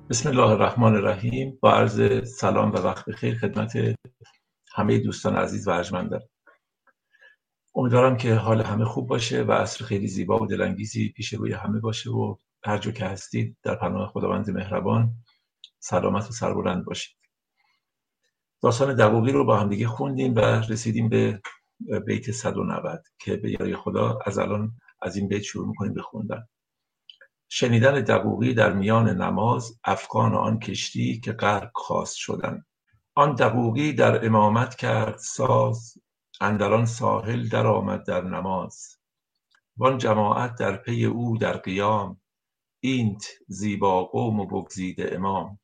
بسم الله الرحمن الرحیم. با عرض سلام و وقت بخیر خدمت همه دوستان عزیز و ارجمندم. امیدوارم که حال همه خوب باشه و عصر خیلی زیبا و دلانگیزی پیش روی همه باشه و هر جا که هستید در پناه خداوند مهربان سلامت و سربلند باشید. داستان دقوقی رو با هم دیگه خوندیم و رسیدیم به بیت 190 که به یاری خدا از الان از این بیت شروع می‌کنیم به خوندن. شنیدن دقوقی در میان نماز، افغان آن کشتی که غرق خواست شدن. آن دقوقی در امامت کرد ساز، اندر آن ساحل در آمد در نماز. وان جماعت در پی او در قیام، اینت زیبا قوم و بگزیده امام.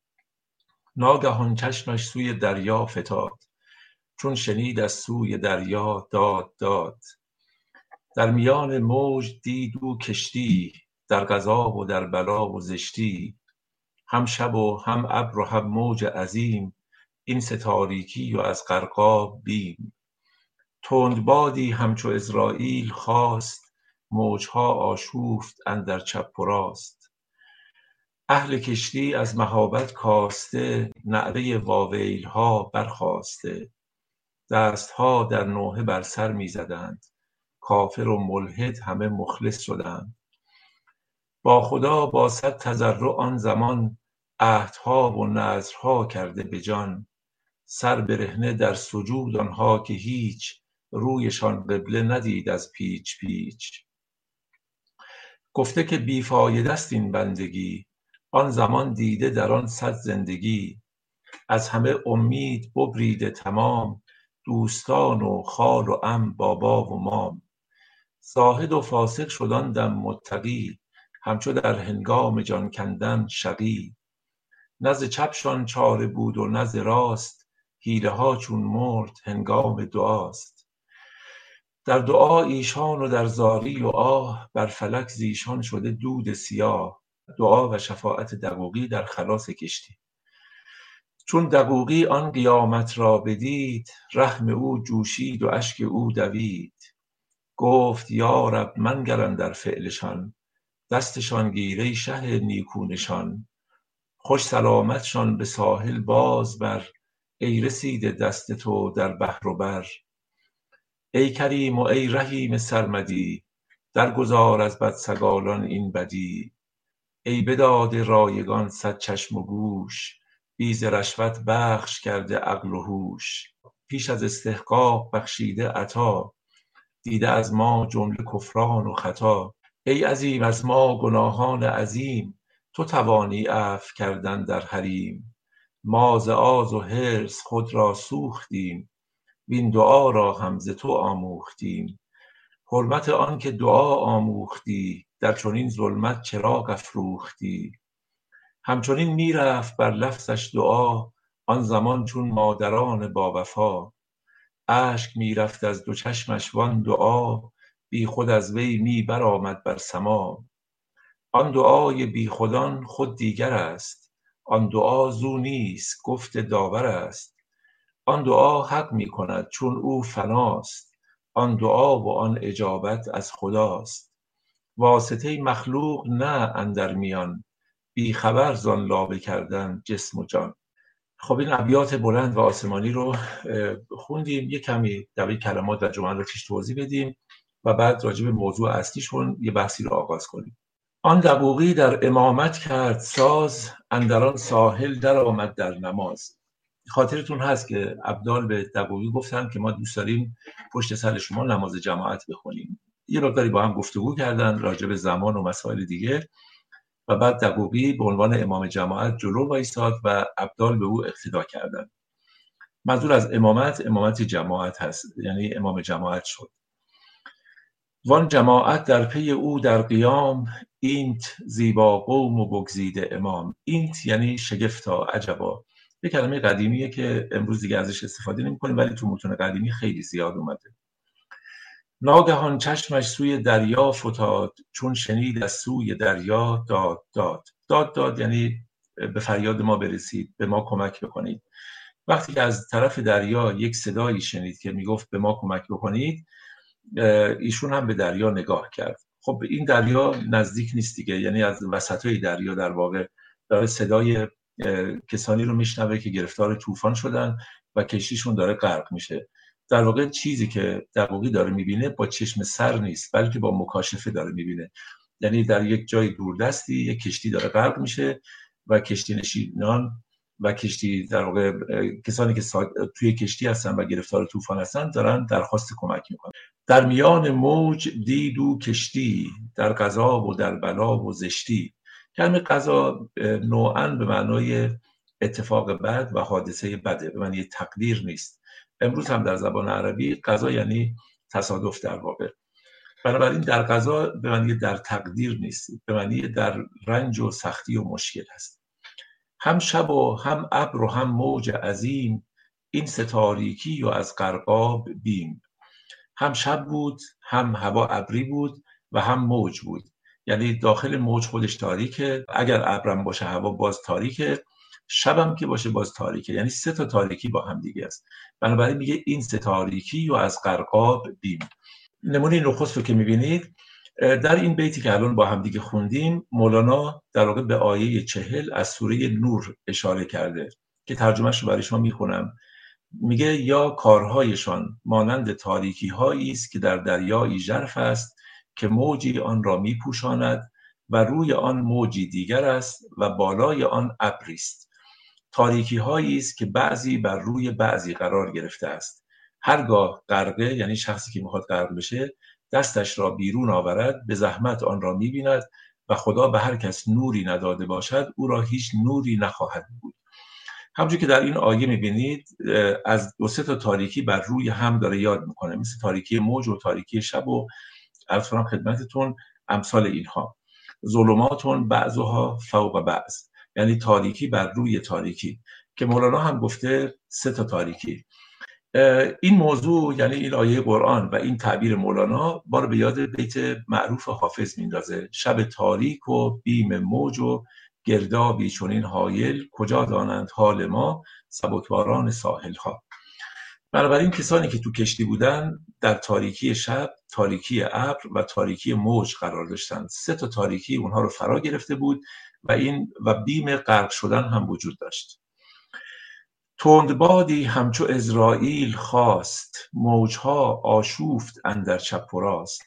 ناگهان چشمش سوی دریا فتاد، چون شنید از سوی دریا داد داد. در میان موج دید او کشتی، در قضا و در بلا و زشتی. هم شب و هم ابر و هم موج عظیم، این سه تاریکی و از غرقاب بیم. تند بادی همچو عزراییل خاست، موجها آشوفت اندر چپ و راست. اهل کشتی از مهابت کاسته، نعره واویلها برخاسته. دستها در نوحه بر سر می زدند، کافر و ملحد همه مخلص شدند. با خدا با صد تضرع آن زمان، عهدها و نذرها کرده به جان. سر برهنه در سجود آنها که هیچ، رویشان قبله ندید از پیچ پیچ. گفته که بیفایده است این بندگی، آن زمان دیده در آن صد زندگی. از همه امید ببریده تمام، دوستان و خال و عم بابا و مام. زاهد و فاسق شد آن دم متقی، همچو در هنگام جان کندن شقی. نه ز چپشان چاره بود و نه ز راست، حیله ها چون مرد هنگام دعاست. در دعا ایشان و در زاری و آه، بر فلک زیشان شده دود سیاه. دعا و شفاعت دقوقی در خلاص کشتی. چون دقوقی آن قیامت را بدید، رحم او جوشید و اشک او دوید. گفت یا رب منگر اندر فعلشان، دستشان گیر ای شه نیکو نشان. خوش سلامتشان به ساحل باز بر، ای رسیده دست تو در بحر و بر. ای کریم و ای رحیم سرمدی، درگذار از بدسگالان این بدی. ای بداده رایگان صد چشم و گوش، بی ز رشوت بخش کرده عقل و هوش. پیش از استحقاق بخشیده عطا، دیده از ما جمله کفران و خطا. ای عظیم از ما گناهان عظیم، تو توانی عفو کردن در حریم. ما ز آز و حرص خود را سوختیم، وین دعا را هم ز تو آموختیم. حرمت آن که دعا آموختی، در چنین ظلمت چراغ افروختی. همچنین می رفت بر لفظش دعا، آن زمان چون مادران با وفا. اشک می رفت از دو چشمش وان دعا، بی خود از وی می برآمد بر سما. آن دعای بی خودان خود دیگر است، آن دعا زو نیست گفت داور است. آن دعا حق می کند چون او فناست، آن دعا و آن اجابت از خداست. واسطه مخلوق نه اندر میان، بی خبر زان لابه کردن جسم و جان. خب این ابیات بلند و آسمانی رو خوندیم. یک کمی در کلمات و جمل رو پیش توضیح بدیم و بعد راجع به موضوع اصلیشون یه بحثی رو آغاز کنیم. آن دقوقی در امامت کرد ساز، اندر آن ساحل در آمد در نماز. خاطرتون هست که ابدال به دقوقی گفتن که ما دوست داریم پشت سر شما نماز جماعت بخونیم. یه مقداری با هم گفتگو کردن راجع به زمان و مسائل دیگه و بعد دقوقی به عنوان امام جماعت جلو وایساد و ابدال به او اقتدا کردند. منظور از امامت جماعت هست، یعنی امام جماعت شد. وان جماعت در پی او در قیام، اینت زیبا قوم و بگزیده امام. اینت یعنی شگفتا، عجبا. یک کلمه قدیمیه که امروز دیگه ازش استفاده نمی‌کنیم ولی تو متون قدیمی خیلی زیاد اومده. ناگهان چشمش سوی دریا فتاد، چون شنید از سوی دریا داد داد. داد داد یعنی به فریاد ما برسید، به ما کمک بکنید. وقتی که از طرف دریا یک صدایی شنید که میگفت به ما کمک بکنید، ایشون هم به دریا نگاه کرد. خب این دریا نزدیک نیست دیگه، یعنی از وسطای دریا در واقع داره صدای کسانی رو میشنوه که گرفتار طوفان شدن و کشتیشون داره غرق میشه. در واقع چیزی که دقیقی داره میبینه با چشم سر نیست، بلکه با مکاشفه داره میبینه. یعنی در یک جای دوردستی یک کشتی داره غرق میشه و کشتی نشینان و کشتی در واقع کسانی که توی کشتی هستن و گرفتار طوفان هستن دارن درخواست کمک میکنن. در میان موج دید او کشتی، در قضا و در بلا و زشتی. کلمه قضا نوعاً به معنای اتفاق بد و حادثه بده، به معنی تقدیر نیست. امروز هم در زبان عربی قضا یعنی تصادف در واقع. بنابراین در قضا به معنی در تقدیر نیست، به معنی در رنج و سختی و مشکل هست. هم شب و هم ابر و هم موج عظیم، این سه تاریکی و از غرقاب بیم. هم شب بود، هم هوا ابری بود و هم موج بود. یعنی داخل موج خودش تاریکه، اگر ابرم باشه هوا باز تاریکه، شبم که باشه باز تاریکه. یعنی سه تا تاریکی با هم دیگه است. بنابراین میگه این سه تاریکی و از غرقاب بیم. نمونه نخست رو که میبینید در این بیتی که الان با هم دیگه خوندیم، مولانا در واقع به آیه 40 از سوره نور اشاره کرده که ترجمهش رو برای شما میخونم. میگه یا کارهایشان مانند تاریکی هایی است که در دریایی ژرف است، که موجی آن را میپوشاند و روی آن موجی دیگر است و بالای آن ابری است. تاریکی هایی است که بعضی بر روی بعضی قرار گرفته است. هرگاه غرقه، یعنی شخصی که میخواد غرق بشه، دستش را بیرون آورد، به زحمت آن را میبیند و خدا به هر کس نوری نداده باشد او را هیچ نوری نخواهد بود. همونجور که در این آیه میبینید از دو سه تا تاریکی بر روی هم داره یاد میکنه، مثل تاریکی موج و تاریکی شب و عرض کنم خدمتتون امثال اینها. ظلماتون بعضها فوق بعض، یعنی تاریکی بر روی تاریکی، که مولانا هم گفته سه تا تاریکی. این موضوع یعنی این آیه قرآن و این تعبیر مولانا ما رو به یاد بیت معروف حافظ میندازه: شب تاریک و بیم موج و گردابی چنین هایل، کجا دانند حال ما سبکباران ساحل ها. بنابراین کسانی که تو کشتی بودن در تاریکی شب، تاریکی ابر و تاریکی موج قرار داشتن. سه تا تاریکی اونها رو فرا گرفته بود و بیم غرق شدن هم وجود داشت. تندبادی همچو اسرائیل خاست، موجها آشوفت اندر چپ و راست.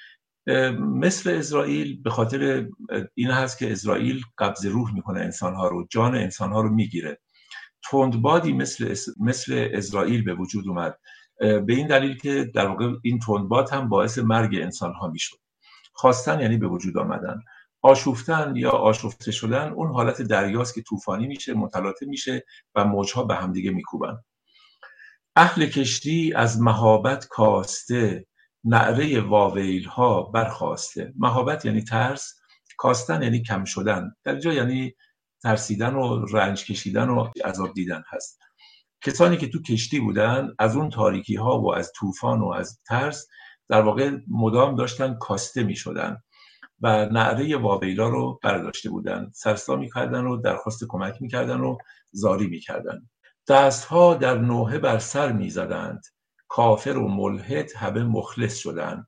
مثل اسرائیل به خاطر این هست که اسرائیل قبض روح میکنه انسانها رو، جان انسانها رو میگیره. تندبادی مثل اسرائیل به وجود اومد، به این دلیل که در واقع این تندباد هم باعث مرگ انسانها میشد. خواستن یعنی به وجود آمدن. آشوفتن یا آشفته شدن اون حالت دریاست که طوفانی میشه، متلاطم میشه و موجها به هم دیگه میکوبن. اهل کشتی از مهابت کاسته، نعره واویل ها برخاسته. مهابت یعنی ترس، کاستن یعنی کم شدن، در اینجا یعنی ترسیدن و رنج کشیدن و عذاب دیدن هست. کسانی که تو کشتی بودن از اون تاریکی ها و از طوفان و از ترس در واقع مدام داشتن کاسته می شدن و نعره واویلا رو برداشته بودن، سرسا می کردن و درخواست کمک می کردن و زاری می کردن. دستها در نوحه بر سر می زدند، کافر و ملحد همه مخلص شدند.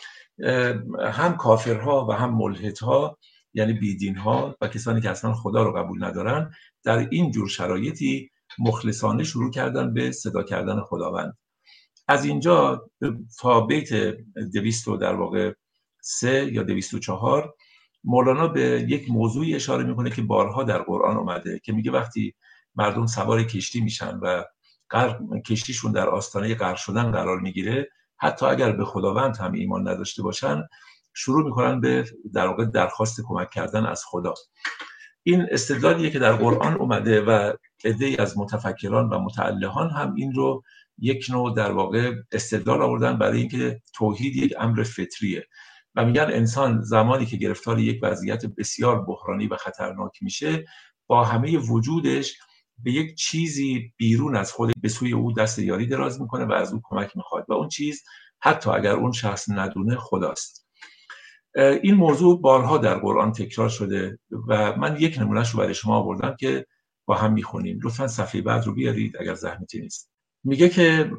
هم کافرها و هم ملحدها یعنی بیدینها و کسانی که اصلا خدا رو قبول ندارن در این جور شرایطی مخلصانه شروع کردن به صدا کردن خداوند. از اینجا تا بیت 200 در واقع 3 یا 204 مولانا به یک موضوعی اشاره میکنه که بارها در قرآن اومده، که میگه وقتی مردم سوار کشتی میشن و کشتیشون در آستانه غرق شدن قرار میگیره، حتی اگر به خداوند هم ایمان نداشته باشن شروع میکنن به در واقع درخواست کمک کردن از خدا. این استدلالیه که در قرآن اومده و عده‌ای از متفکران و متعلهان هم این رو یک نوع در واقع استدلال آوردن برای اینکه توحید یک امر فطریه و میگن انسان زمانی که گرفتار یک وضعیت بسیار بحرانی و خطرناک میشه، با همه وجودش به یک چیزی بیرون از خود به سوی او دست یاری دراز میکنه و از او کمک میخواد و اون چیز حتی اگر اون شخص ندونه خداست. این موضوع بارها در قرآن تکرار شده و من یک نمونهش رو برای شما آوردم که با هم میخونیم. لطفاً صفحه بعد رو بیارید اگر زحمتی نیست. میگه که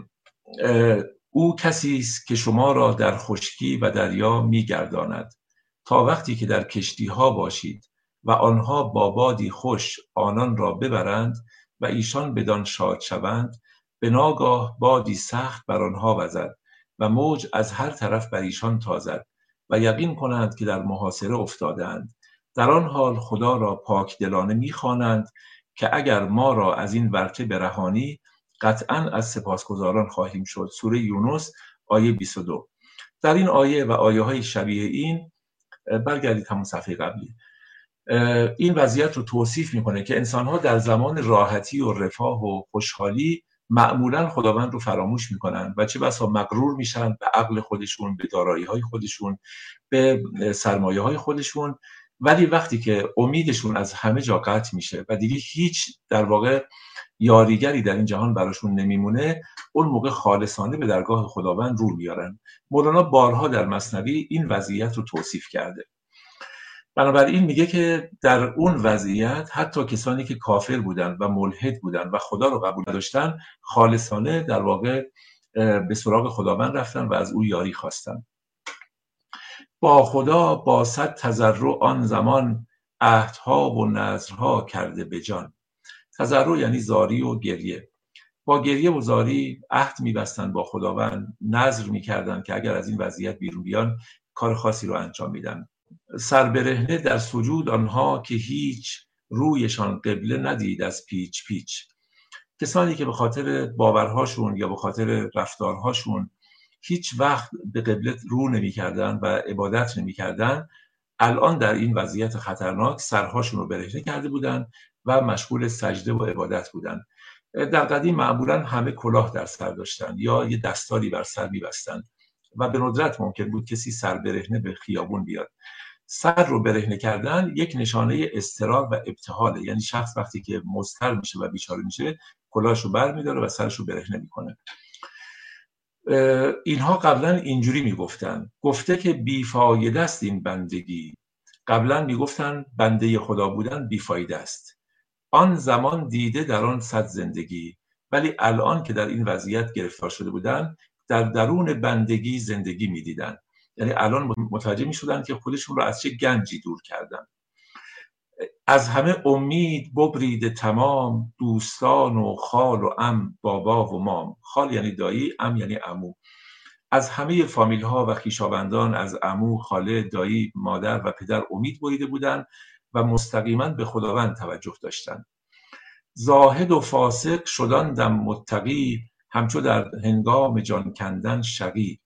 او کسی است که شما را در خشکی و دریا میگرداند، تا وقتی که در کشتی ها باشید و آنها با بادی خوش آنان را ببرند و ایشان بدان شاد شوند، به ناگاه بادی سخت بر آنها وزد و موج از هر طرف بر ایشان تازد و یقین کنند که در محاصره افتادند. در آن حال خدا را پاک دلانه می‌خوانند که اگر ما را از این ورطه برهانی، قطعاً از سپاسگزاران خواهیم شد. سوره یونس آیه 22. در این آیه و آیه های شبیه این، برگردید همون صفحه قبلی، این وضعیت رو توصیف میکنه که انسان‌ها در زمان راحتی و رفاه و خوشحالی معمولاً خداوند رو فراموش میکنن و چه بسا مغرور میشن به عقل خودشون، به دارایی‌های خودشون، به سرمایه‌های خودشون. ولی وقتی که امیدشون از همه جا قطع میشه و دیگه هیچ در واقع یاریگری در این جهان براشون نمیمونه، اون موقع خالصانه به درگاه خداوند رو میارن. مولانا بارها در مثنوی این وضعیت رو توصیف کرده. بنابراین میگه که در اون وضعیت حتی کسانی که کافر بودن و ملحد بودن و خدا رو قبول نداشتن، خالصانه در واقع به سراغ خداوند رفتن و از او یاری خواستن. با خدا با صد تضرع آن زمان، عهدها و نذرها کرده به جان. تضرع یعنی زاری و گریه. با گریه و زاری عهد می‌بستن با خداوند، نذر می‌کردن که اگر از این وضعیت بیرون بیان کار خاصی رو انجام میدن. سربرهنه در سجود آنها که هیچ رویشان قبله ندید از پیچ پیچ. کسانی که به خاطر باورهاشون یا به خاطر رفتارهاشون هیچ وقت به قبله رو نمی‌کردن و عبادت نمی‌کردن، الان در این وضعیت خطرناک سرهاشون رو برهنه کرده بودن و مشغول سجده و عبادت بودن. در قدیم معمولا همه کلاه در سر داشتن یا یه دستاری بر سر می‌بستن و به ندرت ممکن بود کسی سر برهنه به خیابون بیاد. سر رو برهنه کردن یک نشانه اضطرار و ابتهاله، یعنی شخص وقتی که مضطر میشه و بیچاره میشه کلاهش رو بر میداره و سرش رو برهنه میکنه. اینها قبلا اینجوری میگفتن، گفته که بیفایده است این بندگی. قبلا میگفتن بنده خدا بودن بیفایده است. آن زمان دیده در آن صد زندگی. ولی الان که در این وضعیت گرفتار شده بودن، در درون بندگی زندگی میدیدن. یعنی الان متوجه میشدن که خودشون رو از چه گنجی دور کردن. از همه امید ببریده تمام، دوستان و خال و عم، بابا و مام. خال یعنی دایی، عم یعنی عمو. از همه فامیل ها و خویشاوندان، از عمو، خاله، دایی، مادر و پدر امید بریده بودند و مستقیما به خداوند توجه داشتند. زاهد و فاسق شدان دم متقی، همچو در هنگام جان کندن شقی.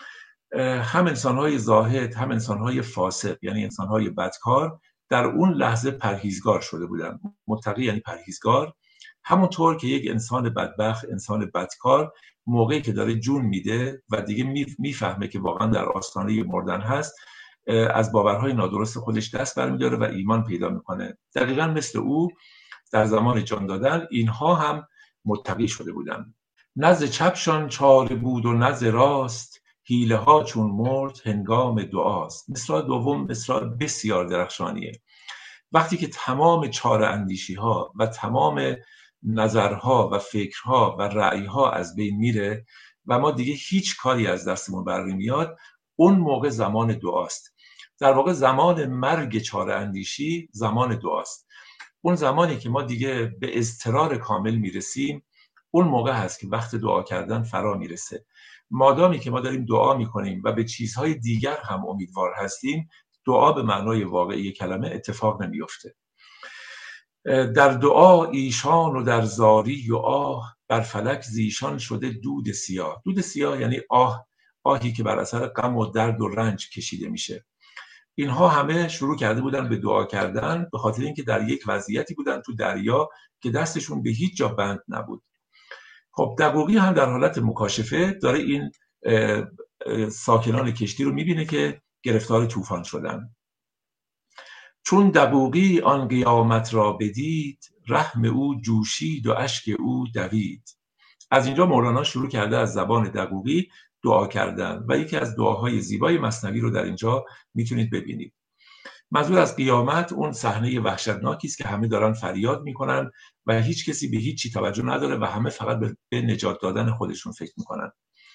هم انسان‌های زاهد هم انسان‌های فاسق یعنی انسان‌های بدکار در اون لحظه پرهیزگار شده بودن. متقی یعنی پرهیزگار. همونطور که یک انسان بدبخت، انسان بدکار، موقعی که داره جون میده و دیگه میفهمه که واقعا در آستانه مردن هست، از باورهای نادرست خودش دست برمی‌داره و ایمان پیدا میکنه. دقیقاً مثل او در زمان جان دادن اینها هم متقی شده بودن. نزد چپشان چاره بود و نزد راست، حیله ها چون مرد هنگام دعاست. مصرع دوم مصرع بسیار درخشانیه. وقتی که تمام چاره اندیشی ها و تمام نظرها و فکرها و رأیها از بین میره و ما دیگه هیچ کاری از دستمون بر نمیاد، اون موقع زمان دعاست. در واقع زمان مرگ چاره اندیشی زمان دعاست. اون زمانی که ما دیگه به اضطرار کامل میرسیم، اون موقع هست که وقت دعا کردن فرا میرسه. مادامی که ما داریم دعا میکنیم و به چیزهای دیگر هم امیدوار هستیم، دعا به معنای واقعی کلمه اتفاق نمیفته. در دعا ایشان و در زاری و آه، بر فلک زیشان شده دود سیاه. دود سیاه یعنی آهی که بر اثر غم و درد و رنج کشیده میشه. اینها همه شروع کرده بودن به دعا کردن به خاطر اینکه در یک وضعیتی بودن تو دریا که دستشون به هیچ جا بند نبود. خب دقوقی هم در حالت مکاشفه داره این ساکنان کشتی رو میبینه که گرفتار طوفان شدن. چون دقوقی آن قیامت را بدید، رحم او جوشید و اشک او دوید. از اینجا مولانا شروع کرده از زبان دقوقی دعا کردن و یکی از دعاهای زیبای مثنوی رو در اینجا میتونید ببینید. منظور از قیامت اون صحنه وحشتناکی است که همه دارن فریاد میکنن و هیچ کسی به هیچ چی توجه نداره و همه فقط به نجات دادن خودشون فکر میکنن.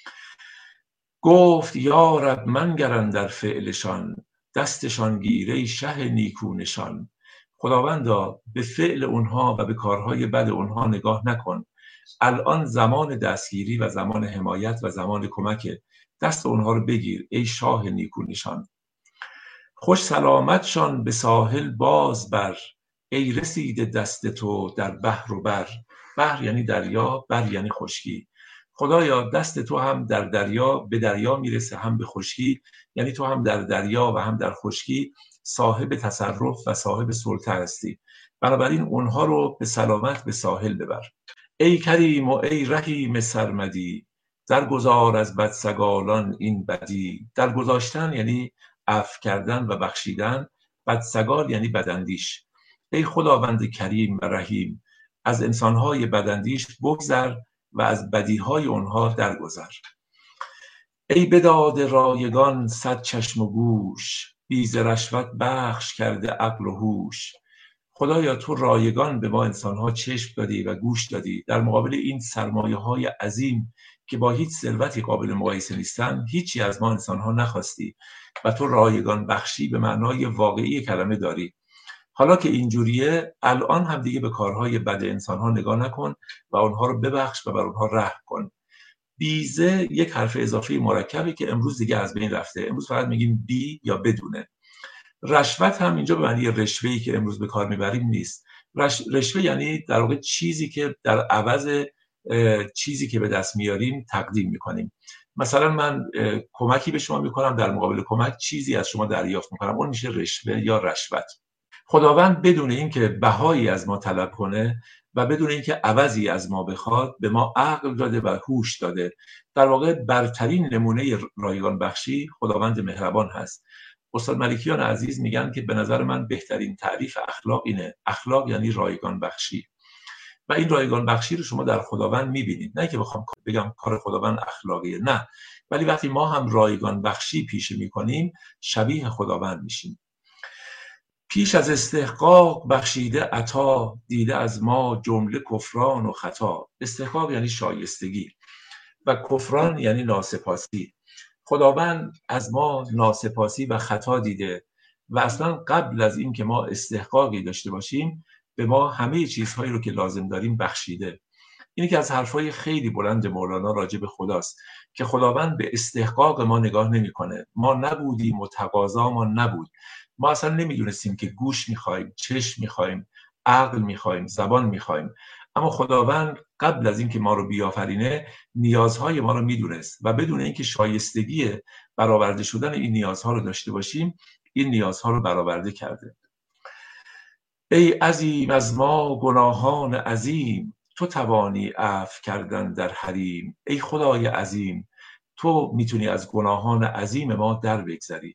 گفت یا رب منگر اندر فعلشان، دستشان گیره شه نیکو نشان. خداوندا به فعل اونها و به کارهای بد اونها نگاه نکن. الان زمان دستگیری و زمان حمایت و زمان کمک، دست اونها رو بگیر ای شاه نیکو نشان. خوش سلامتشان به ساحل باز بر، ای رسیده دست تو در بحر و بر. بحر یعنی دریا، بر یعنی خشکی. خدایا دست تو هم در دریا به دریا میرسه، هم به خشکی، یعنی تو هم در دریا و هم در خشکی صاحب تصرف و صاحب سلطه هستی. بنابراین اونها رو به سلامت به ساحل ببر. ای کریم و ای رحیم سرمدی، درگذار از بدسگالان این بدی. درگذاشتن یعنی عفو کردن و بخشیدن، بدسگال یعنی بداندیش. ای خداوند کریم و رحیم، از انسانهای بداندیش بگذر و از بدیهای اونها درگذر. ای بداد رایگان صد چشم و گوش، بی ز رشوت بخش کرده عقل و هوش. خدایا تو رایگان به ما انسانها چشم دادی و گوش دادی، در مقابل این سرمایه های عظیم که با هیچ ثروتی قابل مقایسه نیستن، هیچی از ما انسانها نخواستی و تو رایگان بخشی به معنای واقعی کلمه داری. حالا که اینجوریه، الان هم دیگه به کارهای بد انسانها نگاه نکن و اونها رو ببخش و بر اونها رحم کن. بیزه یک حرف اضافی مرکبی که امروز دیگه از بین رفته. امروز فقط میگیم بی یا بدونه. رشوت هم اینجا به معنی رشوه‌ای که امروز به کار میبریم نیست. رشوه یعنی در واقع چیزی که در عوض چیزی که به دست میاریم تقدیم میکنیم. مثلا من کمکی به شما میکنم، در مقابل کمک چیزی از شما دریافت میکنم، اون میشه رشوه یا رشوت. خداوند بدون اینکه بهایی از ما طلب کنه و بدون اینکه عوضی از ما بخواد، به ما عقل داده و هوش داده. در واقع برترین نمونه رایگان بخشی خداوند مهربان هست. استاد ملکیان عزیز میگن که به نظر من بهترین تعریف اخلاق اینه. اخلاق یعنی رایگان بخشی و این رایگان بخشی رو شما در خداوند میبینید. نه که بخوام بگم کار خداوند اخلاقیه، نه، ولی وقتی ما هم رایگان بخشی پیشه میکنیم شبیه خداوند میشیم. پیش از استحقاق بخشیده عطا، دیده از ما جمله کفران و خطا. استحقاق یعنی شایستگی و کفران یعنی ناسپاسی. خداوند از ما ناسپاسی و خطا دیده و اصلا قبل از این که ما استحقاقی داشته باشیم به ما همه چیزهایی رو که لازم داریم بخشیده. اینی که از حرفای خیلی بلند مولانا راجع به خداست که خداوند به استحقاق ما نگاه نمیکنه. ما نبودیم و تقاضا ما نبود. ما اصلا نمیدونستیم که گوش میخوایم، چشم میخوایم، عقل میخوایم، زبان میخوایم، اما خداوند قبل از اینکه ما رو بیافرینه نیازهای ما رو میدونست و بدون اینکه شایستگی برآورده شدن این نیازها رو داشته باشیم این نیازها رو برآورده کرده. ای عظیم از ما گناهان عظیم، تو توانی عفو کردن در حریم. ای خدای عظیم، تو میتونی از گناهان عظیم ما در بگذری.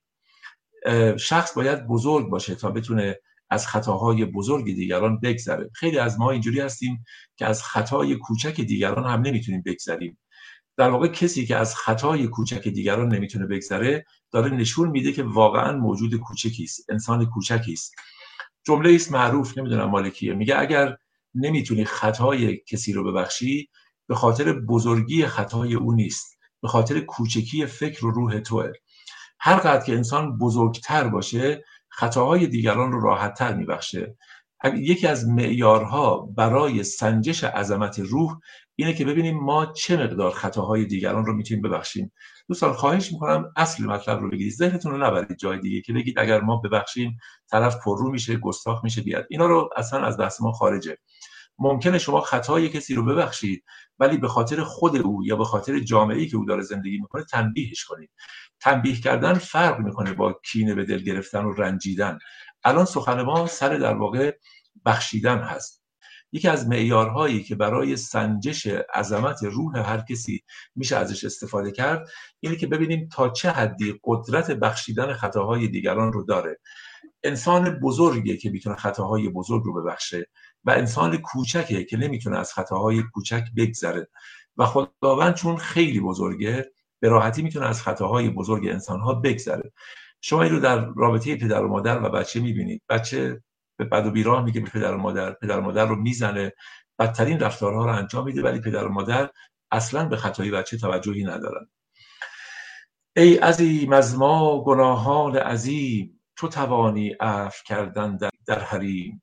شخص باید بزرگ باشه تا بتونه از خطاهای بزرگ دیگران بگذره. خیلی از ما اینجوری هستیم که از خطای کوچک دیگران هم نمیتونیم بگذریم. در واقع کسی که از خطای کوچک دیگران نمیتونه بگذره داره نشون میده که واقعا موجود کوچکی است، انسان کوچکی است. جمله است معروف، نمیدونم مال کیه، میگه اگر نمیتونی خطای کسی رو ببخشی به خاطر بزرگی خطای او نیست، به خاطر کوچکی فکر و روح توئه. هر قدر که انسان بزرگتر باشه خطاهای دیگران رو راحت‌تر میبخشه. یکی از معیارها برای سنجش عظمت روح اینه که ببینیم ما چه مقدار خطاهای دیگران رو میتونیم ببخشیم. دوستان خواهش میکنم اصل مطلب رو بگیرید، ذهنتون رو نبرید جای دیگه که بگید اگر ما ببخشیم طرف پررو میشه، گستاخ میشه بیاد. اینا رو اصلا از دست ما خارجه. ممکنه شما خطای کسی رو ببخشید ولی به خاطر خود او یا به خاطر جامعه‌ای که او داره زندگی میکنه تنبیهش کنید. تنبیه کردن فرق میکنه با کینه به دل گرفتن و رنجیدن. الان سخن ما سر در واقع بخشیدن هست. یکی از معیارهایی که برای سنجش عظمت روح هر کسی میشه ازش استفاده کرد اینه که ببینیم تا چه حدی قدرت بخشیدن خطاهای دیگران رو داره. انسان بزرگه که میتونه خطاهای بزرگ رو ببخشه و انسان کوچکه که نمیتونه از خطاهای کوچک بگذره و خداوند چون خیلی بزرگه به راحتی میتونه از خطاهای بزرگ انسانها بگذره. شما این رو در رابطه پدر و مادر و بچه میبینید. بچه به بد و بیراه میگه به پدر و مادر، پدر و مادر رو میزنه، بدترین رفتارها رو انجام میده، ولی پدر و مادر اصلا به خطای بچه توجهی ندارن. ای عظیم از ما گناهان عظیم، تو توانی عفو کردن در حریم.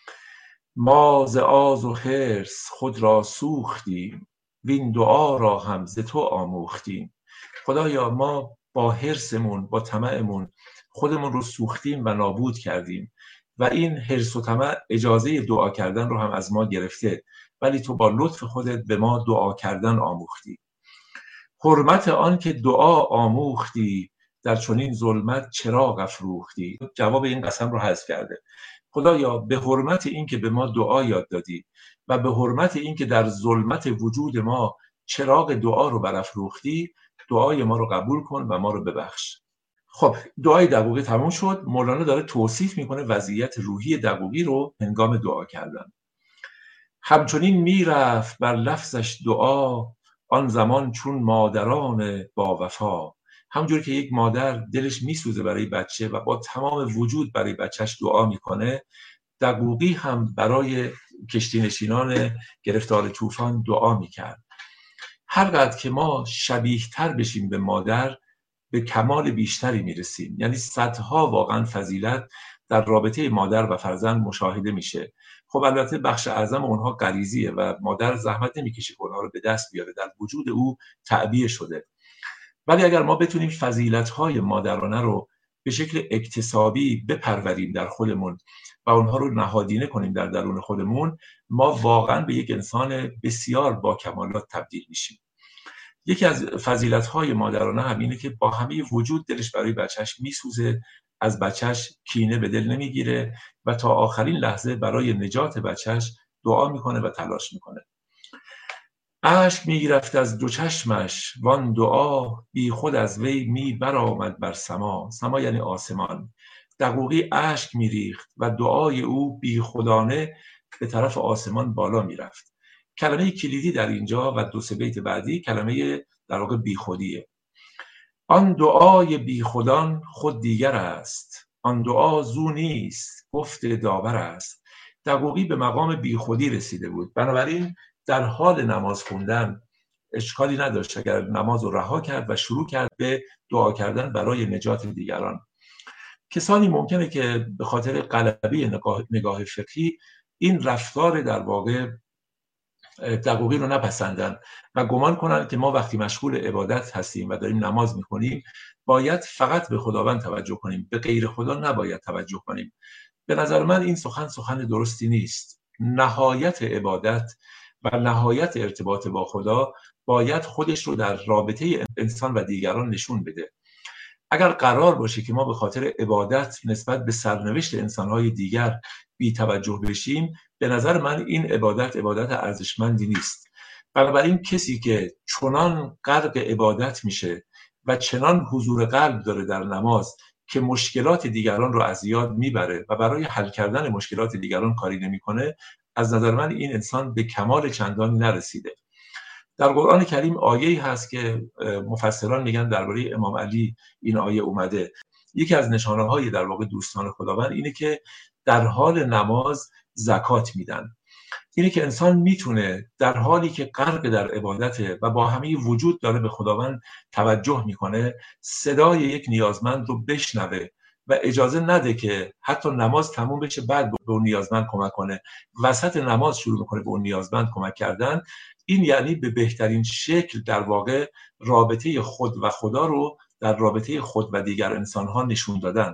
ما ز آز و حرص خود را سوختیم، وین دعا را هم ز تو آموختیم. خدایا ما با حرصمون، با طمعمون خودمون رو سوختیم و نابود کردیم و این حرص و طمع اجازه دعا کردن رو هم از ما گرفته، ولی تو با لطف خودت به ما دعا کردن آموختی. حرمت آن که دعا آموختی، در چنین ظلمت چراغ افروختی. جواب این قسم رو حذف کرده. خدایا به حرمت این که به ما دعا یاد دادی و به حرمت این که در ظلمت وجود ما چراغ دعا رو برافروختی، دعای ما رو قبول کن و ما رو ببخش. خب دعای دقوقی تموم شد. مولانا داره توصیف میکنه وضعیت روحی دقوقی رو هنگام دعا کردن. همچنین میرفت بر لفظش دعا، آن زمان چون مادران با وفا. همونجور که یک مادر دلش میسوزه برای بچه و با تمام وجود برای بچهش دعا میکنه، دقوقی هم برای کشتی نشینان گرفتار طوفان دعا میکرد. هرقدر که ما شبیه تر بشیم به مادر، به کمال بیشتری میرسیم. یعنی صدها واقعا فضیلت در رابطه مادر و فرزند مشاهده میشه. خب البته بخش اعظم اونها غریزیه و مادر زحمت نمیکشه که اونها رو به دست بیاره، در وجود او تعبیه شده. ولی اگر ما بتونیم فضیلت‌های مادرانه رو به شکل اکتسابی بپروریم در خودمون و اونها رو نهادینه کنیم در درون خودمون، ما واقعا به یک انسان بسیار با کمالات تبدیل میشیم. یکی از فضیلت‌های مادرانه هم اینه که با همه وجود دلش برای بچهش میسوزه، از بچهش کینه به دل نمیگیره و تا آخرین لحظه برای نجات بچهش دعا میکنه و تلاش میکنه. اشک میگرفت از دو چشمش، وان دعا بی خود از وی می برآمد بر سما. سما یعنی آسمان. دقوقی اشک میریخت و دعای او بی خودانه به طرف آسمان بالا میرفت. کلمه کلیدی در اینجا و دو سه بیت بعدی کلمه در واقع بی خودیه. آن دعای بی خودان خود دیگر است، آن دعا زو نیست گفت داور است. دقوقی به مقام بی خودی رسیده بود، بنابراین در حال نماز خوندن اشکالی نداشت اگر نماز رو رها کرد و شروع کرد به دعا کردن برای نجات دیگران. کسانی ممکنه که به خاطر غلبه نگاه فقهی این رفتار در واقع دقوقی رو نپسندن و گمان کنن که ما وقتی مشغول عبادت هستیم و داریم نماز میکنیم باید فقط به خداوند توجه کنیم، به غیر خدا نباید توجه کنیم. به نظر من این سخن درستی نیست. نهایت عبادت و نهایت ارتباط با خدا باید خودش رو در رابطه انسان و دیگران نشون بده. اگر قرار باشه که ما به خاطر عبادت نسبت به سرنوشت انسانهای دیگر بی توجه بشیم، به نظر من این عبادت ارزشمندی نیست. بنابراین کسی که چنان غرق عبادت میشه و چنان حضور قلب داره در نماز که مشکلات دیگران رو از یاد میبره و برای حل کردن مشکلات دیگران کاری نمیکنه، از نظر من این انسان به کمال چندانی نرسیده. در قرآن کریم آیه‌ای هست که مفسران میگن درباره امام علی این آیه اومده. یکی از نشانه‌های در واقع دوستان خداوند اینه که در حال نماز زکات میدن. اینه که انسان میتونه در حالی که غرق در عبادته و با همه وجود داره به خداوند توجه میکنه، صدای یک نیازمند رو بشنوه و اجازه نده که حتی نماز تموم بشه بعد به اون نیازمند کمک کنه. وسط نماز شروع میکنه به اون نیازمند کمک کردن. این یعنی به بهترین شکل در واقع رابطه خود و خدا رو در رابطه خود و دیگر انسانها نشون دادن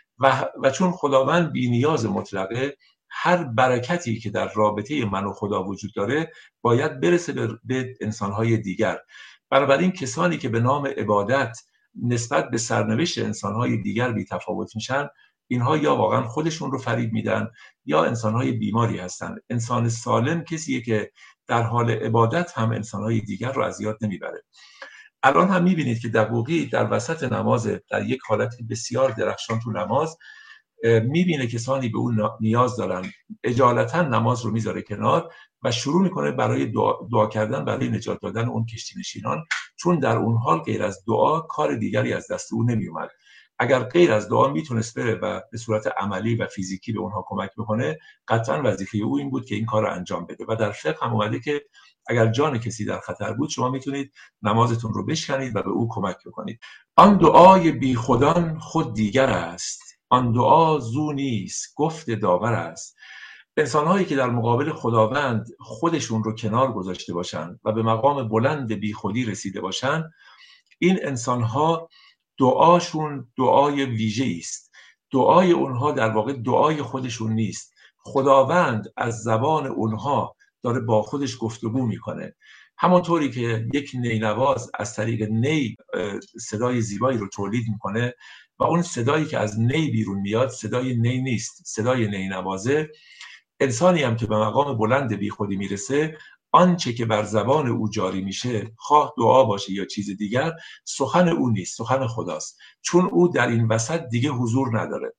و چون خداوند بی نیاز مطلقه، هر برکتی که در رابطه من و خدا وجود داره باید برسه به انسانهای دیگر. بنابراین کسانی که به نام عبادت نسبت به سرنوشت انسانهای دیگر بی تفاوت میشن، اینها یا واقعا خودشون رو فریب میدن یا انسانهای بیماری هستن. انسان سالم کسیه که در حال عبادت هم انسانهای دیگر رو از یاد نمیبره. الان هم میبینید که دقوقی در وسط نماز، در یک حالت بسیار درخشان تو نماز، میبینه کسانی به اون نیاز دارن، اجالتا نماز رو میذاره کنار و شروع میکنه برای دعا کردن برای نجات دادن اون کشتی نشینان، چون در اون حال غیر از دعا کار دیگری از دست او نمیومد. اگر غیر از دعا میتونست بره و به صورت عملی و فیزیکی به اونها کمک بکنه، قطعا وظیفه او این بود که این کار رو انجام بده. و در فقه هم اومده که اگر جان کسی در خطر بود شما میتونید نمازتون رو بشکنید و به او کمک بکنید. آن دعای بی خودان خود دیگر است، آن دعا زو نیست گفت داور است. انسان‌هایی که در مقابل خداوند خودشون رو کنار گذاشته باشند و به مقام بلند بیخودی رسیده باشند، این انسان‌ها دعاشون دعای ویژه‌ای است. دعای اونها در واقع دعای خودشون نیست. خداوند از زبان اونها داره با خودش گفتگو میکنه. همونطوری که یک نینواز از طریق نی صدای زیبایی رو تولید میکنه و اون صدایی که از نی بیرون میاد صدای نی نیست، صدای نینوازه. انسانی هم که به مقام بلند بی خودی میرسه، آنچه که بر زبان او جاری میشه، خواه دعا باشه یا چیز دیگر، سخن او نیست، سخن خداست، چون او در این وسط دیگه حضور نداره.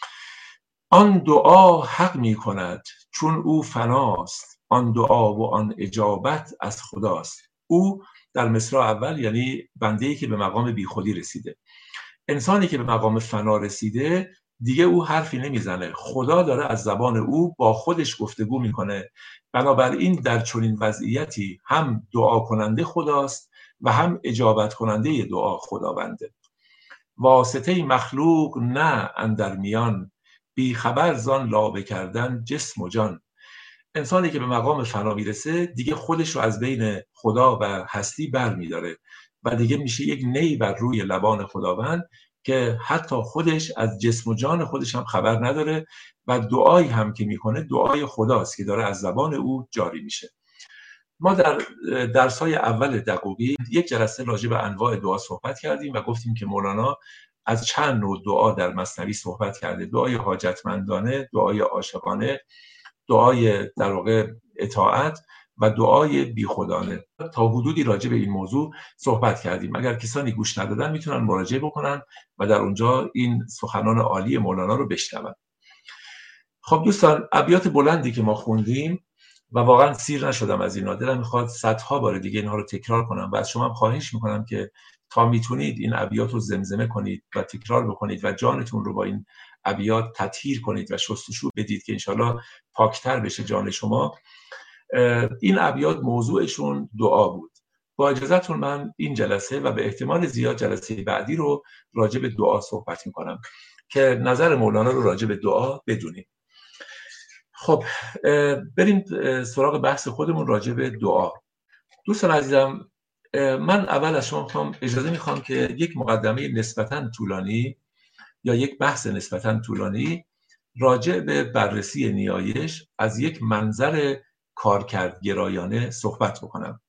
آن دعا حق میکند چون او فناست، آن دعا و آن اجابت از خداست. او در مصرع اول یعنی بنده‌ای که به مقام بی خودی رسیده. انسانی که به مقام فنا رسیده دیگه او حرفی نمیزنه، خدا داره از زبان او با خودش گفتگو میکنه. بنابراین در چنین وضعیتی هم دعا کننده خداست و هم اجابت کننده دعا خداونده. واسطه مخلوق نه اندر میان، بی خبر زان لابه کردن جسم و جان. انسانی که به مقام فنا میرسه دیگه خودش رو از بین خدا و هستی بر میداره و دیگه میشه یک نی بر روی لبان خداوند که حتی خودش از جسم و جان خودش هم خبر نداره و دعایی هم که میکنه دعای خداست که داره از زبان او جاری میشه. ما در درس‌های اول دقوقی یک جلسه راجع به انواع دعا صحبت کردیم و گفتیم که مولانا از چند نوع دعا در مثنوی صحبت کرده: دعای حاجتمندانه، دعای عاشقانه، دعای در واقع اطاعت و دعای بیخودانه. تا حدودی راجع به این موضوع صحبت کردیم. اگر کسانی گوش ندادن میتونن مراجعه بکنن و در اونجا این سخنان عالی مولانا رو بشنون. خب دوستان، ابیات بلندی که ما خوندیم و واقعا سیر نشدم از اینا، دلم میخواد صدها بار دیگه اینها رو تکرار کنم و از شما هم خواهش میکنم که تا میتونید این ابیات رو زمزمه کنید و تکرار بکنید و جانتون رو با این ابیات تطهیر کنید و شستشو بدید که انشالله پاکتر بشه جان شما. این ابیات موضوعشون دعا بود. با اجازهتون من این جلسه و به احتمال زیاد جلسه بعدی رو راجع به دعا صحبت میکنم که نظر مولانا رو راجع به دعا بدونیم. خب بریم سراغ بحث خودمون راجع به دعا. دوستان عزیزم، من اول از شما اجازه میخوام که یک مقدمه نسبتاً طولانی یا یک بحث نسبتاً طولانی راجع به بررسی نیایش از یک منظر کارکردگرایانه صحبت بکنم.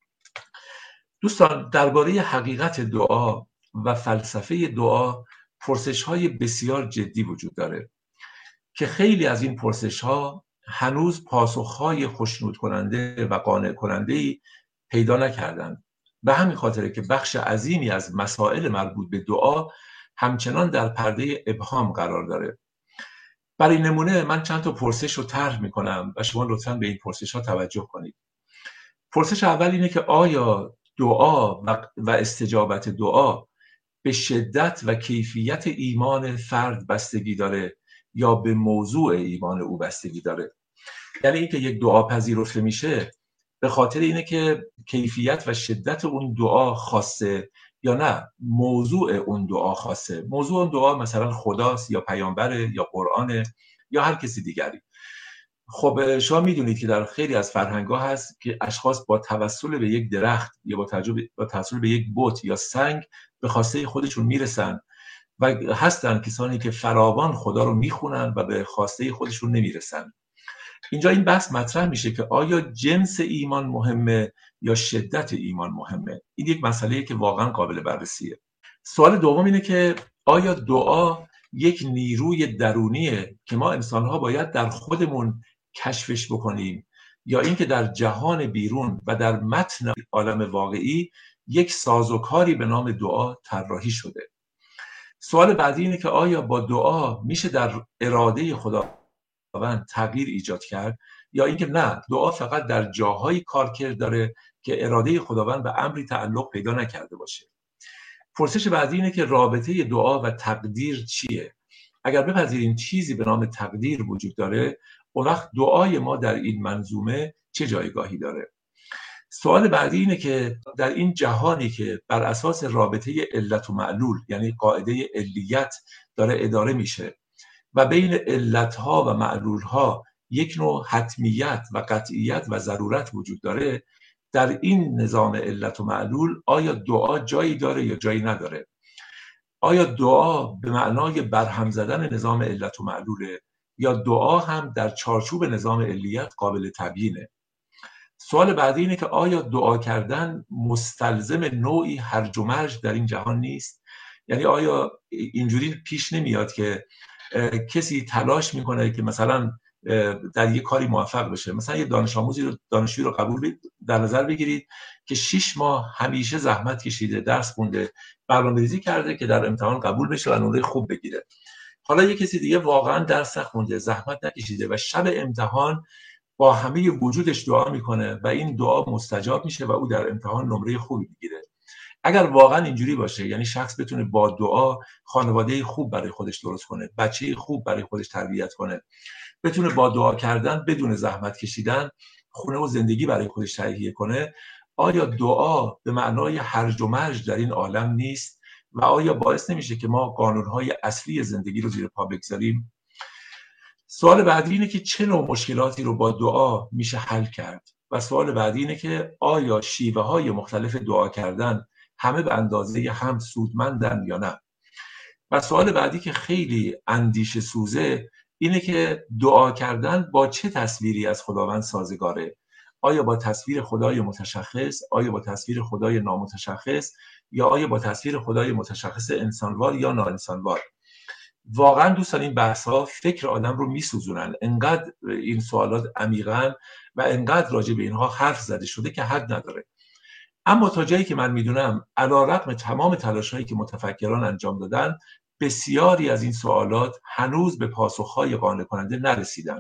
دوستان، درباره حقیقت دعا و فلسفه دعا پرسش‌های بسیار جدی وجود داره که خیلی از این پرسش‌ها هنوز پاسخ‌های خوشنود کننده و قانع کننده‌ای پیدا نکردند. به همین خاطره که بخش عظیمی از مسائل مربوط به دعا همچنان در پرده ابهام قرار داره. برای نمونه من چند تا پرسش رو طرح می‌کنم و شما لطفاً به این پرسش‌ها توجه کنید. پرسش اول اینه که آیا دعا و استجابت دعا به شدت و کیفیت ایمان فرد بستگی داره یا به موضوع ایمان او بستگی داره؟ یعنی اینکه یک دعا پذیرفته میشه به خاطر اینه که کیفیت و شدت اون دعا خاصه یا نه موضوع اون دعا خاصه. موضوع اون دعا مثلا خداست یا پیامبره یا قرآنه یا هر کسی دیگری. خب شما میدونید که در خیلی از فرهنگ‌ها هست که اشخاص با توسل به یک درخت یا با توسل به یک بت یا سنگ به خواسته خودشون میرسن و هستن کسانی که فراوان خدا رو میخونن و به خواسته خودشون نمیرسن. اینجا این بحث مطرح میشه که آیا جنس ایمان مهمه یا شدت ایمان مهمه؟ این یک مسئله‌ایه که واقعا قابل بررسیه. سوال دوم اینه که آیا دعا یک نیروی درونیه که ما انسان‌ها باید در خودمون کشفش بکنیم یا اینکه در جهان بیرون و در متن عالم واقعی یک سازوکاری به نام دعا طراحی شده؟ سوال بعدی اینه که آیا با دعا میشه در اراده خداوند تغییر ایجاد کرد یا اینکه نه، دعا فقط در جاهایی کارکرد داره که اراده خداوند به امری تعلق پیدا نکرده باشه؟ پرسش بعدی اینه که رابطه دعا و تقدیر چیه؟ اگر بپذیریم چیزی به نام تقدیر وجود داره، اون وقت دعای ما در این منظومه چه جایگاهی داره؟ سوال بعدی اینه که در این جهانی که بر اساس رابطه علت و معلول، یعنی قاعده علیت داره اداره میشه و بین علتها و معلولها یک نوع حتمیت و قطعیت و ضرورت وجود داره، در این نظام علت و معلول آیا دعا جایی داره یا جایی نداره؟ آیا دعا به معنای برهم زدن نظام علت و معلوله یا دعا هم در چارچوب نظام علیت قابل تبیینه؟ سوال بعدی اینه که آیا دعا کردن مستلزم نوعی هرج و مرج در این جهان نیست؟ یعنی آیا اینجوری پیش نمیاد که کسی تلاش میکنه که مثلا در یک کاری موفق بشه، مثلا یه دانشجویی رو در نظر بگیرید که 6 ماه همیشه زحمت کشیده، درس خونده، برنامه‌ریزی کرده که در امتحان قبول بشه و نمره خوب بگیره. حالا یه کسی دیگه واقعا درس نخونده، زحمت نکشیده و شب امتحان با همه وجودش دعا میکنه و این دعا مستجاب میشه و او در امتحان نمره خوبی میگیره. اگر واقعا اینجوری باشه، یعنی شخص بتونه با دعا خانواده خوب برای خودش درست کنه، بچه خوب برای خودش تربیت کنه، بتونه با دعا کردن بدون زحمت کشیدن خونه و زندگی برای خودش تهیه کنه، آیا دعا به معنای هرج و مرج در این عالم نیست و آیا باعث نمیشه که ما قانونهای اصلی زندگی رو زیر پا بگذاریم؟ سوال بعدی اینه که چه نوع مشکلاتی رو با دعا میشه حل کرد و سوال بعدی اینه که آیا شیوه های مختلف دعا کردن همه به اندازه هم سودمندن یا نه؟ و سوال بعدی که خیلی اندیشه سوزه اینه که دعا کردن با چه تصویری از خداوند سازگاره؟ آیا با تصویر خدای متشخص، آیا با تصویر خدای نامتشخص، یا آیا با تصویر خدای متشخص انسانوار یا ناانسانوار؟ واقعا دوستان این بحث ها فکر آدم رو میسوزونن، انقدر این سوالات عمیقن و انقدر راجع به اینها حرف زده شده که حد نداره. اما تا جایی که من میدونم، علیرغم تمام تلاش‌هایی که متفکران انجام دادن، بسیاری از این سوالات هنوز به پاسخ‌های قانع کننده نرسیدن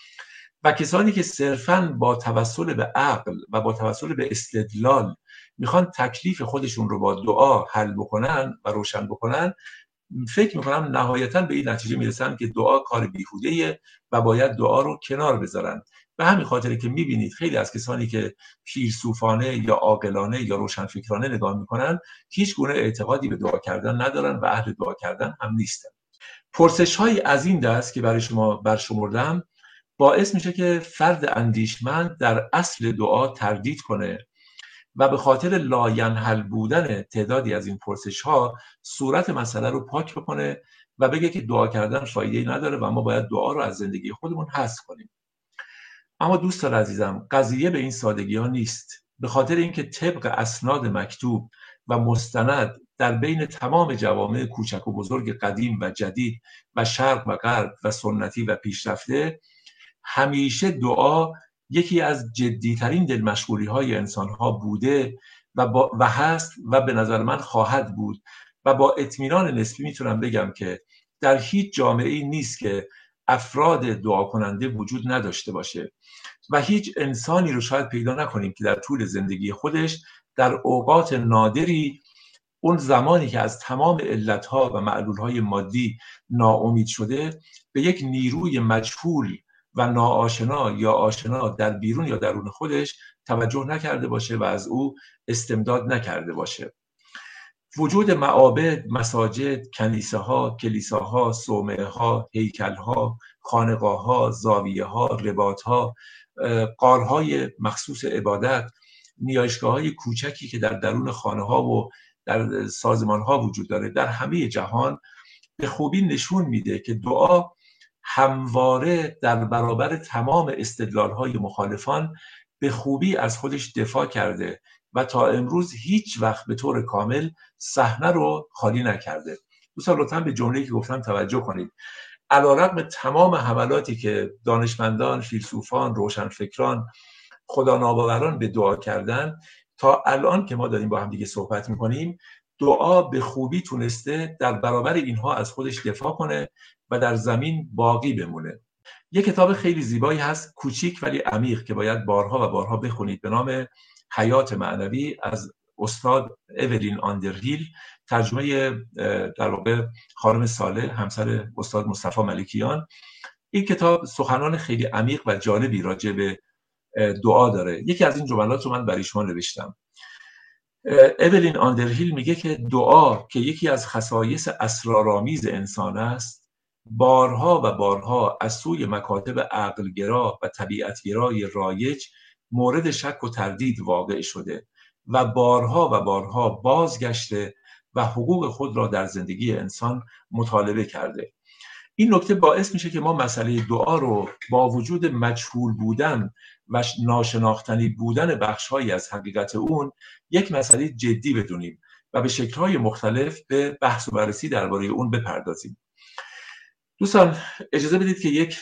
و کسانی که صرفاً با توسل به عقل و با توسل به استدلال میخوان تکلیف خودشون رو با دعا حل بکنن و روشن بکنن، فکر میکنم نهایتاً به این نتیجه میرسن که دعا کار بیهوده‌ایه و باید دعا رو کنار بذارن. به همین خاطره که میبینید خیلی از کسانی که فیلسوفانه یا عاقلانه یا روشنفکرانه نگاه میکنن، هیچ گونه اعتقادی به دعا کردن ندارن و اهل دعا کردن هم نیستن. پرسش‌هایی از این دست که برای شما برشمردم باعث میشه که فرد اندیشمند در اصل دعا تردید کنه و به خاطر لاینحل بودن تعدادی از این پرسش‌ها صورت مسئله رو پاک بکنه و بگه که دعا کردن فایده‌ای نداره و ما باید دعا رو از زندگی خودمون حذف کنیم. اما دوستان عزیزم، قضیه به این سادگی ها نیست. به خاطر اینکه طبق اسناد مکتوب و مستند در بین تمام جوامع کوچک و بزرگ قدیم و جدید و شرق و غرب و سنتی و پیشرفته، همیشه دعا یکی از جدیترین دلمشغولی های انسان ها بوده و هست و به نظر من خواهد بود و با اطمینان نسبی میتونم بگم که در هیچ جامعه‌ای نیست که افراد دعا کننده وجود نداشته باشه و هیچ انسانی رو شاید پیدا نکنیم که در طول زندگی خودش در اوقات نادری، اون زمانی که از تمام علتها و معلولهای مادی ناامید شده، به یک نیروی مجهول و ناآشنا یا آشنا در بیرون یا درون خودش توجه نکرده باشه و از او استمداد نکرده باشه. وجود معابد، مساجد، کنیسه‌ها، کلیساها، صومعه‌ها، هیکل‌ها، خانقاه‌ها، زاویه‌ها، رباط‌ها، غارهای مخصوص عبادت، نیایشگاه‌های کوچکی که در درون خانه‌ها و در سازمان‌ها وجود داره در همه جهان، به خوبی نشون میده که دعا همواره در برابر تمام استدلال‌های مخالفان به خوبی از خودش دفاع کرده و تا امروز هیچ وقت به طور کامل صحنه رو خالی نکرده. دوستان لطفاً به جمله‌ای که گفتم توجه کنید. علیرغم تمام حملاتی که دانشمندان، فیلسوفان، روشنفکران، خدا ناباوران به دعا کردن، تا الان که ما داریم با هم دیگه صحبت می‌کنیم، دعا به خوبی تونسته در برابر اینها از خودش دفاع کنه و در زمین باقی بمونه. یک کتاب خیلی زیبایی هست، کوچیک ولی عمیق، که باید بارها و بارها بخونید، به نام حیات معنوی از استاد اولین آندرهیل، ترجمه در واقع خانم صالح، همسر استاد مصطفی ملکیان. این کتاب سخنان خیلی عمیق و جالبی راجع به دعا داره. یکی از این جملات رو من برای شما نوشتم. اولین آندرهیل میگه که دعا که یکی از خصایص اسرارآمیز انسان است، بارها و بارها از سوی مکاتب عقلگرا و طبیعتگرای رایج مورد شک و تردید واقع شده و بارها و بارها بازگشته و حقوق خود را در زندگی انسان مطالبه کرده. این نکته باعث میشه که ما مسئله دعا رو با وجود مجهول بودن و ناشناختنی بودن بخش‌هایی از حقیقت اون یک مسئله جدی بدونیم و به شکل‌های مختلف به بحث و بررسی درباره اون بپردازیم. دوستان اجازه بدید که یک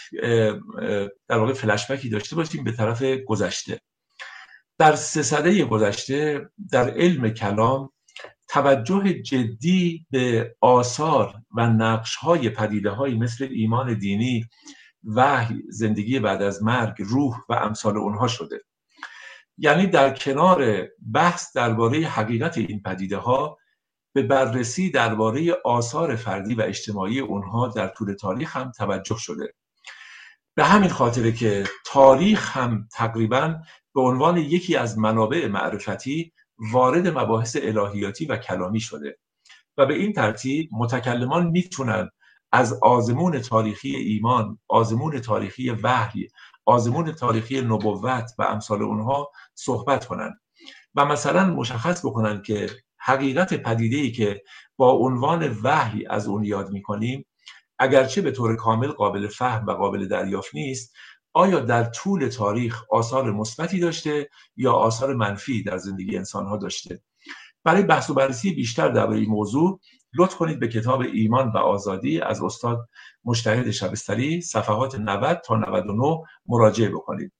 در واقع فلش بکی داشته باشیم به طرف گذشته. در 3 سده گذشته در علم کلام توجه جدی به آثار و نقش‌های پدیده‌هایی مثل ایمان دینی، وحی، زندگی بعد از مرگ، روح و امثال اونها شده. یعنی در کنار بحث درباره حقیقت این پدیده‌ها به بررسی درباره آثار فردی و اجتماعی اونها در طول تاریخ هم توجه شده. به همین خاطره که تاریخ هم تقریباً به عنوان یکی از منابع معرفتی وارد مباحث الهیاتی و کلامی شده و به این ترتیب متکلمان میتونن از آزمون تاریخی ایمان، آزمون تاریخی وحی، آزمون تاریخی نبوت و امثال اونها صحبت کنن و مثلا مشخص بکنن که حقیقت پدیده‌ای که با عنوان وحی از اون یاد میکنیم اگرچه به طور کامل قابل فهم و قابل دریافت نیست، آیا در طول تاریخ آثار مثبتی داشته یا آثار منفی در زندگی انسان‌ها داشته. برای بحث و بررسی بیشتر درباره این موضوع لطف کنید به کتاب ایمان و آزادی از استاد مجتهد شبستری صفحات 90 تا 99 مراجعه بکنید.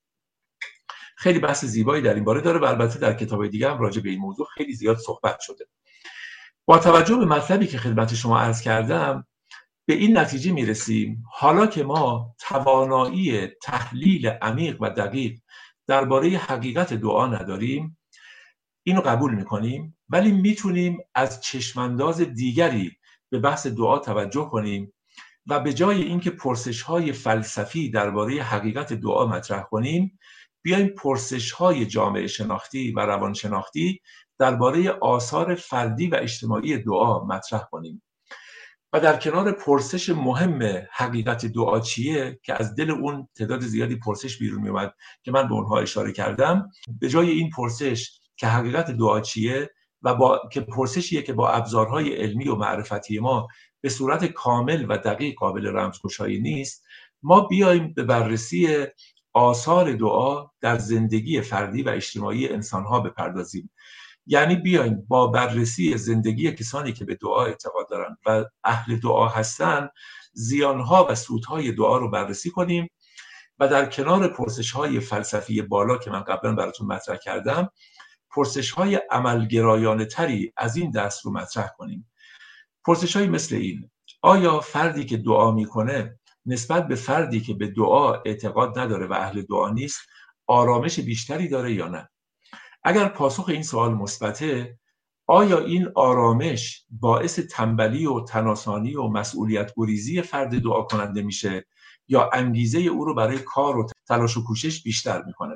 خیلی بحث زیبایی در این باره داره و البته در کتاب دیگه هم راجع به این موضوع خیلی زیاد صحبت شده. با توجه به مطلبی که خدمت شما عرض کردم به این نتیجه میرسیم حالا که ما توانایی تحلیل عمیق و دقیق درباره حقیقت دعا نداریم، اینو قبول میکنیم، ولی میتونیم از چشمانداز دیگری به بحث دعا توجه کنیم و به جای اینکه پرسش‌های فلسفی درباره حقیقت دعا مطرح کنیم، بیایم پرسش‌های جامعه شناختی و روانشناختی درباره آثار فردی و اجتماعی دعا مطرح کنیم. و در کنار پرسش مهم حقیقت دعا چیه که از دل اون تعداد زیادی پرسش بیرون میومد که من به اونها اشاره کردم، به جای این پرسش که حقیقت دعا چیه و که پرسشیه که با ابزارهای علمی و معرفتی ما به صورت کامل و دقیق قابل رمزگشایی نیست، ما بیایم به بررسی آثار دعا در زندگی فردی و اجتماعی انسانها بپردازیم. یعنی بیایم با بررسی زندگی کسانی که به دعا اعتقاد دارن و اهل دعا هستن زیانها و سودهای دعا رو بررسی کنیم و در کنار پرسش‌های فلسفی بالا که من قبلا براتون مطرح کردم پرسش‌های عملگرایانه تری از این دست رو مطرح کنیم. پرسش‌هایی مثل این: آیا فردی که دعا میکنه نسبت به فردی که به دعا اعتقاد نداره و اهل دعا نیست آرامش بیشتری داره یا نه؟ اگر پاسخ این سوال مثبته، آیا این آرامش باعث تنبلی و تناسانی و مسئولیت گریزی فرد دعا کننده میشه یا انگیزه او رو برای کار و تلاش و کوشش بیشتر میکنه؟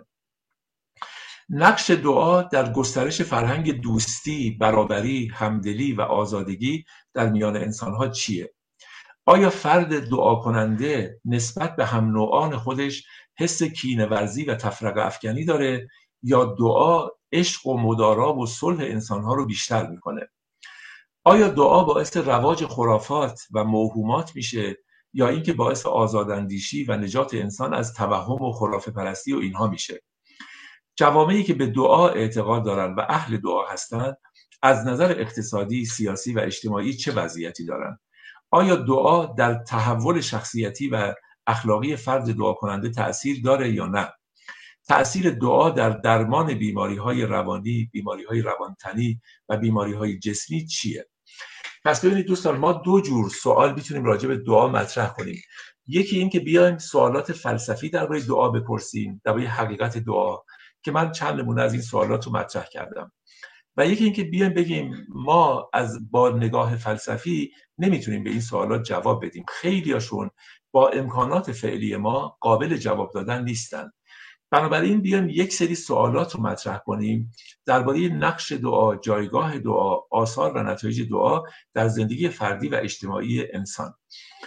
نقش دعا در گسترش فرهنگ دوستی، برابری، همدلی و آزادگی در میان انسانها چیه؟ آیا فرد دعا کننده نسبت به هم نوعان خودش حس کینه‌ورزی و تفرقه افکنی داره یا دعا عشق و مدارا و صلح انسانها رو بیشتر میکنه؟ آیا دعا باعث رواج خرافات و موهومات میشه یا اینکه باعث آزاداندیشی و نجات انسان از توهم و خرافه پرستی و اینها میشه؟ جوامعی که به دعا اعتقاد دارن و اهل دعا هستن از نظر اقتصادی، سیاسی و اجتماعی چه وضعیتی دارن؟ آیا دعا در تحول شخصیتی و اخلاقی فرد دعا کننده تأثیر داره یا نه؟ تأثیر دعا در درمان بیماری‌های روانی، بیماری‌های روانتنی و بیماری‌های جسمی چیه؟ پس ببینید دوستان، ما 2 جور سوال میتونیم راجع به دعا مطرح کنیم. یکی این که بیایم سوالات فلسفی درباره دعا بپرسیم، درباره حقیقت دعا که من چند نمونه از این سوالات رو مطرح کردم. و یکی این که بیایم بگیم ما با نگاه فلسفی نمیتونیم به این سوالات جواب بدیم. خیلیاشون با امکانات فعلی ما قابل جواب دادن نیستن. بنابراین بیایم یک سری سوالات رو مطرح کنیم درباره نقش دعا، جایگاه دعا، آثار و نتایج دعا در زندگی فردی و اجتماعی انسان.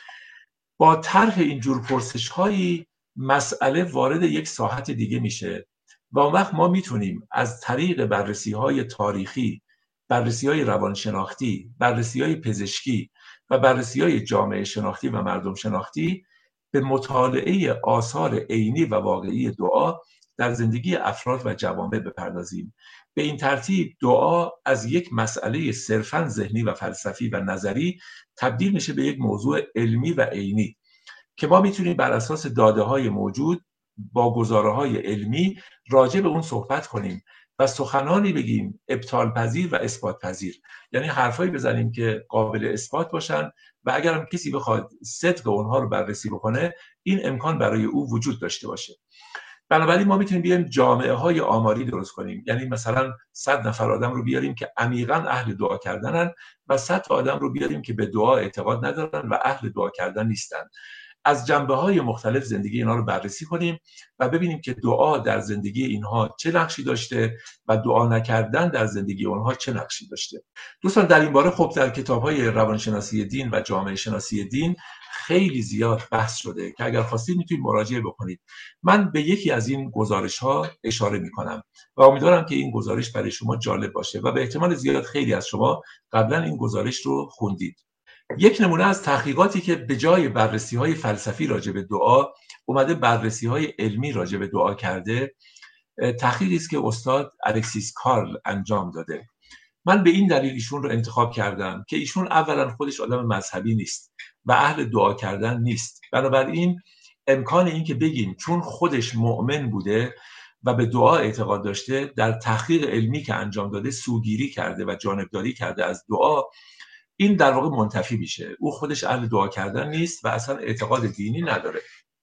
با طرح اینجور پرسش‌هایی مسئله وارد یک ساحت دیگه میشه و اون وقت ما میتونیم از طریق بررسی‌های تاریخی، بررسی‌های روانشناختی، بررسی‌های پزشکی و بررسی‌های جامعه شناختی و مردم شناختی به مطالعه آثار عینی و واقعی دعا در زندگی افراد و جوامع بپردازیم. به این ترتیب دعا از یک مسئله صرفاً ذهنی و فلسفی و نظری تبدیل میشه به یک موضوع علمی و عینی که ما میتونیم بر اساس داده‌های موجود با گزاره‌های علمی راجع به اون صحبت کنیم و سخنانی بگیم ابطال پذیر و اثبات پذیر، یعنی حرفایی بزنیم که قابل اثبات باشن و اگر هم کسی بخواد صدق اونها رو بررسی بکنه این امکان برای او وجود داشته باشه. بنابراین ما میتونیم بیایم جامعه های آماری درست کنیم، یعنی مثلا 100 نفر آدم رو بیاریم که عمیقاً اهل دعا کردنن و 100 تا آدم رو بیاریم که به دعا اعتقاد ندارن و اهل دعا کردن نیستن. از جنبه‌های مختلف زندگی اینا رو بررسی کنیم و ببینیم که دعا در زندگی اینها چه نقشی داشته و دعا نکردن در زندگی اونها چه نقشی داشته. دوستان در این باره خب در کتاب‌های روانشناسی دین و جامعه شناسی دین خیلی زیاد بحث شده که اگر خواستید میتونید مراجعه بکنید. من به یکی از این گزارش‌ها اشاره می‌کنم و امیدوارم که این گزارش برای شما جالب باشه و به احتمال زیاد خیلی از شما قبلا این گزارش رو خوندید. یک نمونه از تحقیقاتی که به جای بررسی‌های فلسفی راجع به دعا اومده بررسی‌های علمی راجع به دعا کرده، تحقیقی است که استاد الکسیس کارل انجام داده. من به این دلیل ایشون رو انتخاب کردم که ایشون اولا خودش آدم مذهبی نیست و اهل دعا کردن نیست. بنابراین امکان این که بگیم چون خودش مؤمن بوده و به دعا اعتقاد داشته در تحقیق علمی که انجام داده سوگیری کرده و جانبداری کرده از دعا، این در واقع منتفی میشه. او خودش اهل دعا کردن نیست و اصلا اعتقاد دینی نداره.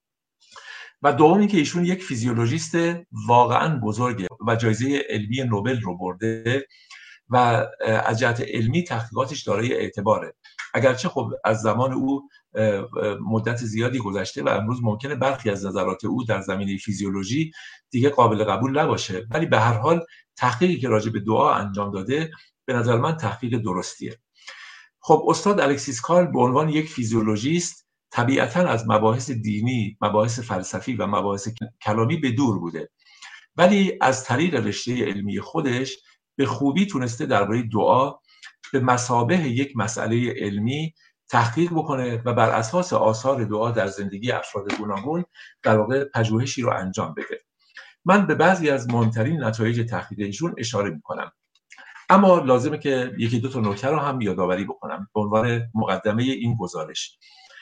و دومی که ایشون یک فیزیولوژیست واقعا بزرگه و جایزه علمی نوبل رو برده و از جهت علمی تحقیقاتش دارای اعتباره، اگرچه خب از زمان او مدت زیادی گذشته و امروز ممکنه برخی از نظرات او در زمینه فیزیولوژی دیگه قابل قبول نباشه، ولی به هر حال تحقیقی که راجع به دعا انجام داده به نظر من تحقیق درستیه. خب استاد الکسیس کارل به عنوان یک فیزیولوژیست طبیعتاً از مباحث دینی، مباحث فلسفی و مباحث کلامی به دور بوده، ولی از طریق رشته علمی خودش به خوبی تونسته درباره دعا به مثابه یک مسئله علمی تحقیق بکنه و بر اساس آثار دعا در زندگی افراد گوناگون در واقع پژوهشی رو انجام بده. من به بعضی از مهمترین نتایج تحقیق ایشون اشاره میکنم، اما لازمه که یکی دو تا نکته رو هم یادآوری بکنم به عنوان مقدمه این گزارش.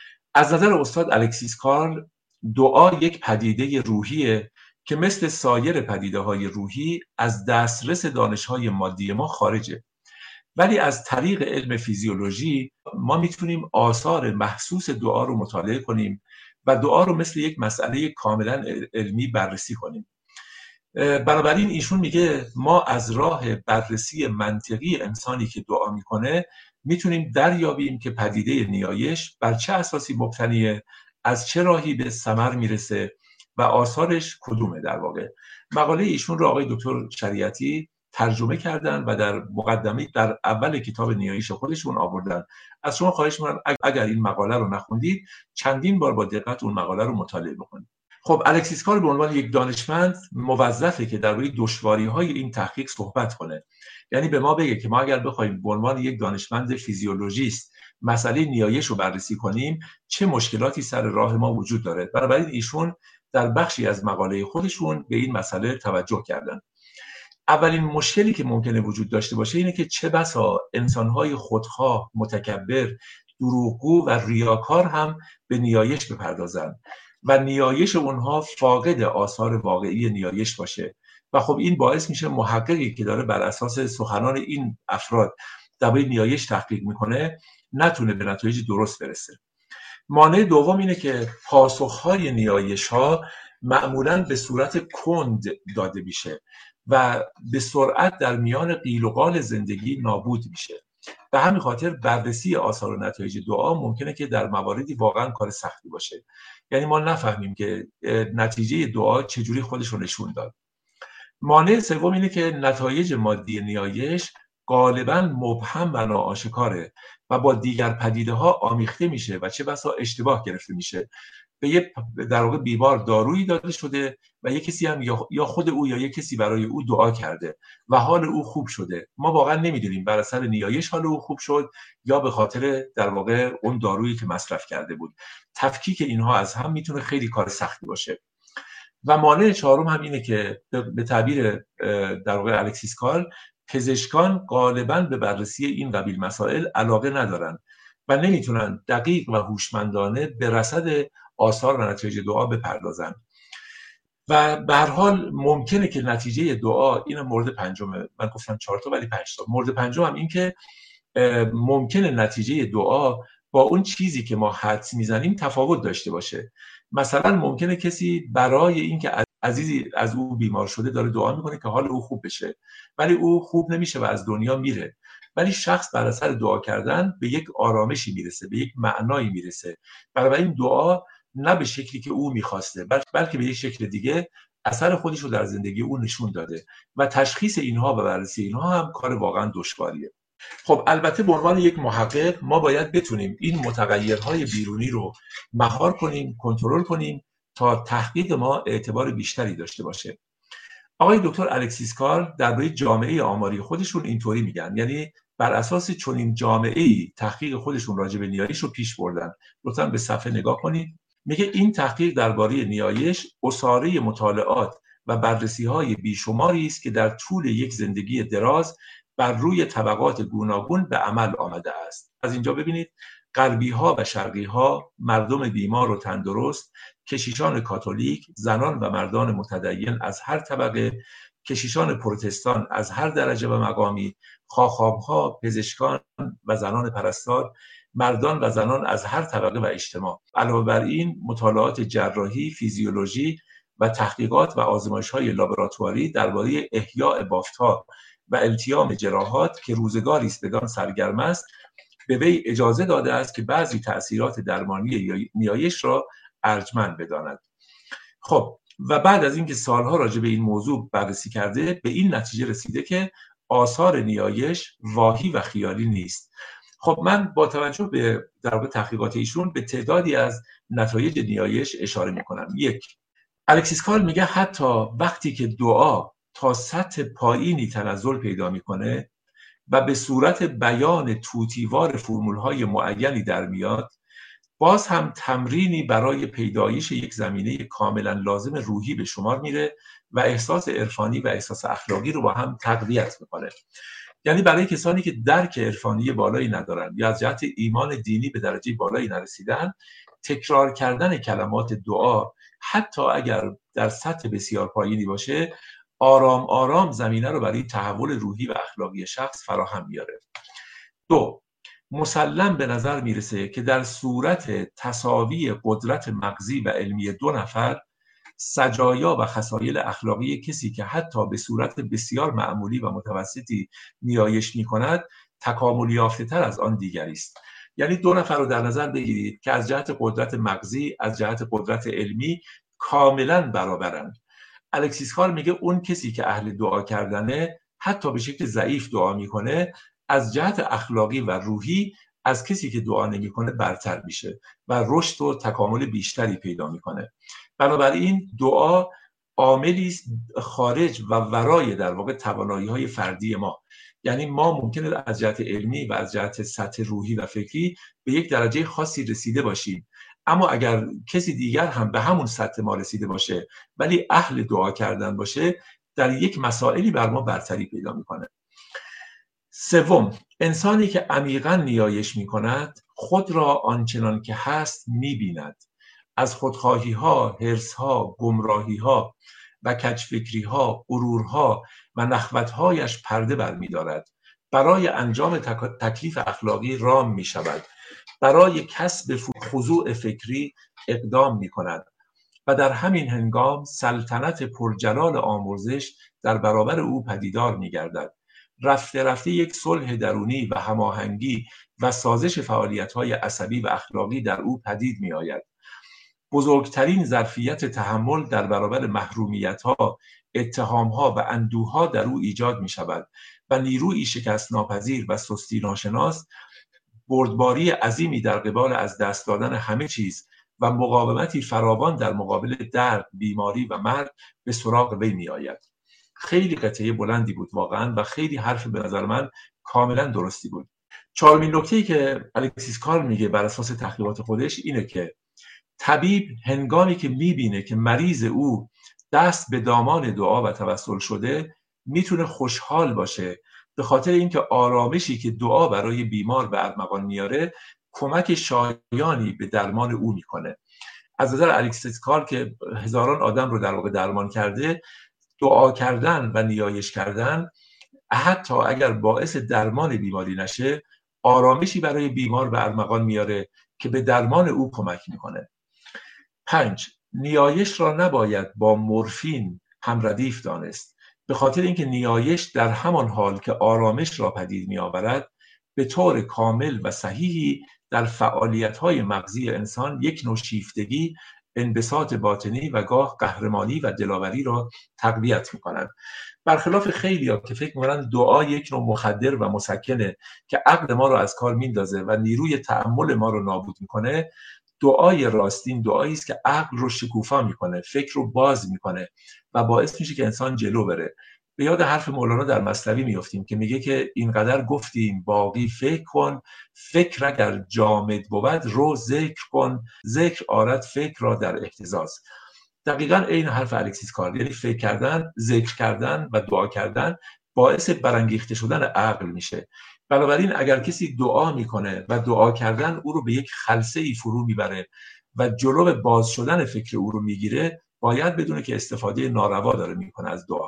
از نظر استاد الکسیس کارل دعا یک پدیده روحیه که مثل سایر پدیده‌های روحی از دسترس دانش‌های مادی ما خارجه، ولی از طریق علم فیزیولوژی ما میتونیم آثار محسوس دعا رو مطالعه کنیم و دعا رو مثل یک مسئله کاملا علمی بررسی کنیم. بنابراین ایشون میگه ما از راه بررسی منطقی انسانی که دعا میکنه میتونیم دریابیم که پدیده نیایش بر چه اساسی مبتنیه، از چه راهی به ثمر میرسه و آثارش کدومه. در واقع مقاله ایشون رو آقای دکتر شریعتی ترجمه کردن و در مقدمه در اول کتاب نیایش خودشون آوردن. از شما خواهش می‌کنم اگر این مقاله رو نخوندید چندین بار با دقت اون مقاله رو مطالعه بکنید. خب الکسیس کارل به عنوان یک دانشمند موظفه که درباره دشواری‌های این تحقیق صحبت کنه، یعنی به ما بگه که ما اگر بخوایم به عنوان یک دانشمند فیزیولوژیست مسئله نیایش رو بررسی کنیم چه مشکلاتی سر راه ما وجود داره. بنابراین ایشون در بخشی از مقاله خودشون به این مسئله توجه کردن. اولین مشکلی که ممکنه وجود داشته باشه اینه که چه بسا انسان‌های خودخواه، متکبر، دروغگو و ریاکار هم به نیایش بپردازن و نیایش اونها فاقد آثار واقعی نیایش باشه و خب این باعث میشه محققی که داره بر اساس سخنان این افراد درباره نیایش تحقیق میکنه نتونه به نتایج درست برسه. مانع دوم اینه که پاسخهای نیایش‌ها معمولاً به صورت کند داده میشه و به سرعت در میان قیل و قال زندگی نابود میشه. به همین خاطر بررسی آثار و نتایج دعا ممکنه که در مواردی واقعا کار سختی باشه. یعنی ما نفهمیم که نتیجه دعا چجوری خودش رو نشون داد. مانع سوم اینه که نتایج مادی نیایش غالباً مبهم و ناآشکاره و با دیگر پدیده ها آمیخته میشه و چه بسا اشتباه گرفته میشه. به یه در واقع بیمار دارویی داده شده و یک کسی هم یا خود او یا یک کسی برای او دعا کرده و حال او خوب شده. ما واقعا نمیدونیم بر اثر نیایش حال او خوب شد یا به خاطر در واقع اون دارویی که مصرف کرده بود. تفکیک اینها از هم میتونه خیلی کار سختی باشه. و مانع چهارم هم اینه که به تعبیر در واقع الکسیس کال، پزشکان غالباً به بررسی این قبیل مسائل علاقه ندارن و نمیتونن دقیق و هوشمندانه به رصد آثار و نتایج دعا بپردازن. و به هر حال ممکنه که نتیجه دعا، این مورد پنجمه، من گفتم 4 تا ولی 5 تا. مورد پنجم هم این که ممکنه نتیجه دعا با اون چیزی که ما حدس میزنیم تفاوت داشته باشه. مثلا ممکنه کسی برای اینکه عزیزی از او بیمار شده داره دعا میکنه که حال او خوب بشه، ولی او خوب نمیشه و از دنیا میره. ولی شخص بر اثر دعا کردن به یک آرامشی میرسه، به یک معنایی میرسه. بنابراین دعا نه به شکلی که او میخواسته بلکه به یک شکل دیگه اثر خودش رو در زندگی او نشون داده و تشخیص اینها و بررسی اینها هم کار واقعا دشواریه. خب البته به عنوان یک محقق ما باید بتونیم این متغیرهای بیرونی رو مهار کنیم، کنترل کنیم تا تحقیق ما اعتبار بیشتری داشته باشه. آقای دکتر الکسیس کال درباره جامعه آماری خودشون اینطوری میگن، یعنی بر اساس چنین جامعه‌ای تحقیق خودشون راجع به نیایش رو پیش بردن. لطفاً به صفحه نگاه کنید. میگه این تحقیق درباره نیایش اساره مطالعات و بررسی‌های بیشماری است که در طول یک زندگی دراز بر روی طبقات گوناگون به عمل آمده است. از اینجا ببینید غربی ها و شرقی ها، مردم بیمار و تندرست، کشیشان کاتولیک، زنان و مردان متدین از هر طبقه، کشیشان پروتستان از هر درجه و مقامی، خاخام‌ها، پزشکان و زنان پرستار، مردان و زنان از هر طبقه و اجتماع. علاوه بر این مطالعات جراحی، فیزیولوژی و تحقیقات و آزمایش‌های لابراتواری درباره احیاء بافت‌ها و التیام جراحات که روزگاری است بدان سرگرم است، به وی اجازه داده است که بعضی تأثیرات درمانی نیایش را ارجمند بداند. خب و بعد از اینکه سالها راجع به این موضوع بررسی کرده، به این نتیجه رسیده که آثار نیایش واهی و خیالی نیست. خب من با توجه به در واقع تحقیقات ایشون به تعدادی از نتایج نیایش اشاره میکنم. 1. الکسیس کال میگه حتی وقتی که دعا تا سطح پایینی تنزل پیدا میکنه و به صورت بیان توتیوار فرمولهای معینی در میاد، باز هم تمرینی برای پیدایش یک زمینه کاملا لازم روحی به شمار میره و احساس عرفانی و احساس اخلاقی رو با هم تقویت میکنه. یعنی برای کسانی که درک عرفانی بالایی ندارن یا از جهت ایمان دینی به درجه بالایی نرسیدن، تکرار کردن کلمات دعا حتی اگر در سطح بسیار پایینی باشه، آرام آرام زمینه رو برای تحول روحی و اخلاقی شخص فراهم میاره. 2. مسلم به نظر میرسه که در صورت تساوی قدرت مغزی و علمی 2 نفر، سجایا و خصایل اخلاقی کسی که حتی به صورت بسیار معمولی و متوسطی نیایش میکند تکامل یافته تر از آن دیگری است. یعنی 2 نفر رو در نظر بگیرید که از جهت قدرت مغزی، از جهت قدرت علمی کاملا برابرند. الکسیس کال میگه اون کسی که اهل دعا کردنه حتی به شکل ضعیف دعا میکنه، از جهت اخلاقی و روحی از کسی که دعا نمیکنه برتر میشه و رشد و تکامل بیشتری پیدا میکنه. بنابراین دعا عاملی است خارج و ورای در واقع توانایی‌های فردی ما. یعنی ما ممکنه از جهت علمی و از جهت سطح روحی و فکری به یک درجه خاصی رسیده باشیم، اما اگر کسی دیگر هم به همون سطح ما رسیده باشه ولی اهل دعا کردن باشه، در یک مسائلی بر ما برتری پیدا میکنه. 3. انسانی که عمیقاً نیایش میکند خود را آنچنان که هست میبیند. از خودخواهی‌ها، حرص‌ها، گمراهی‌ها و کج‌فکری‌ها، غرورها و نخوت‌هایش پرده برمی‌دارد. برای انجام تکلیف اخلاقی رام می‌شود. برای کسب خضوع فکری اقدام می‌کند و در همین هنگام سلطنت پرجلال آمرزش در برابر او پدیدار می‌گردد. رفته رفته یک صلح درونی و هماهنگی و سازش فعالیت‌های عصبی و اخلاقی در او پدید می‌آید. بزرگترین ظرفیت تحمل در برابر محرومیت‌ها، اتهام‌ها و اندوه‌ها در او ایجاد می‌شود و نیرویی شکست ناپذیر و سستی ناشناس، بردباری عظیمی در قبال از دست دادن همه چیز و مقاومتی فراوان در مقابل درد، بیماری و مرگ به سراغ وی می‌آید. خیلی قطعه بلندی بود واقعا و خیلی حرف به نظر من کاملا درستی بود. چهارمین نکته‌ای که الکسیس کارل میگه بر اساس تحقیقات خودش اینه که طبیب هنگامی که میبینه که مریض او دست به دامان دعا و توسل شده میتونه خوشحال باشه، به خاطر اینکه آرامشی که دعا برای بیمار به ارمغان میاره کمک شایانی به درمان او میکنه. از نظر الکسیس کارل که هزاران آدم رو در واقع درمان کرده، دعا کردن و نیایش کردن حتی اگر باعث درمان بیماری نشه، آرامشی برای بیمار به ارمغان میاره که به درمان او کمک میکنه. 5. نیایش را نباید با مورفین هم ردیف دانست، به خاطر اینکه نیایش در همان حال که آرامش را پدید میآورد به طور کامل و صحیحی در فعالیت‌های مغزی انسان یک نوع شیفتگی، انبساط باطنی و گاه قهرمانی و دلاوری را تقویت می‌کند. برخلاف خیلی‌ها که فکر می‌کنند دعا یک نوع مخدر و مسکنه که عقل ما رو از کار میندازه و نیروی تأمل ما رو نابود میکنه، دعای راستین دعایی است که عقل رو شکوفا میکنه، فکر رو باز میکنه و باعث میشه که انسان جلو بره. به یاد حرف مولانا در مثنوی میافتیم که میگه که اینقدر گفتیم باقی فکر کن، فکر اگر جامد بود رو ذکر کن، ذکر آرد فکر را در اهتزاز. دقیقاً این حرف الکسیس کارل، یعنی فکر کردن، ذکر کردن و دعا کردن باعث برانگیخته شدن عقل میشه. بنابراین اگر کسی دعا میکنه و دعا کردن او رو به یک خلسه ای فرو میبره و جلو باز شدن فکر او رو میگیره، باید بدونه که استفاده ناروا داره میکنه از دعا.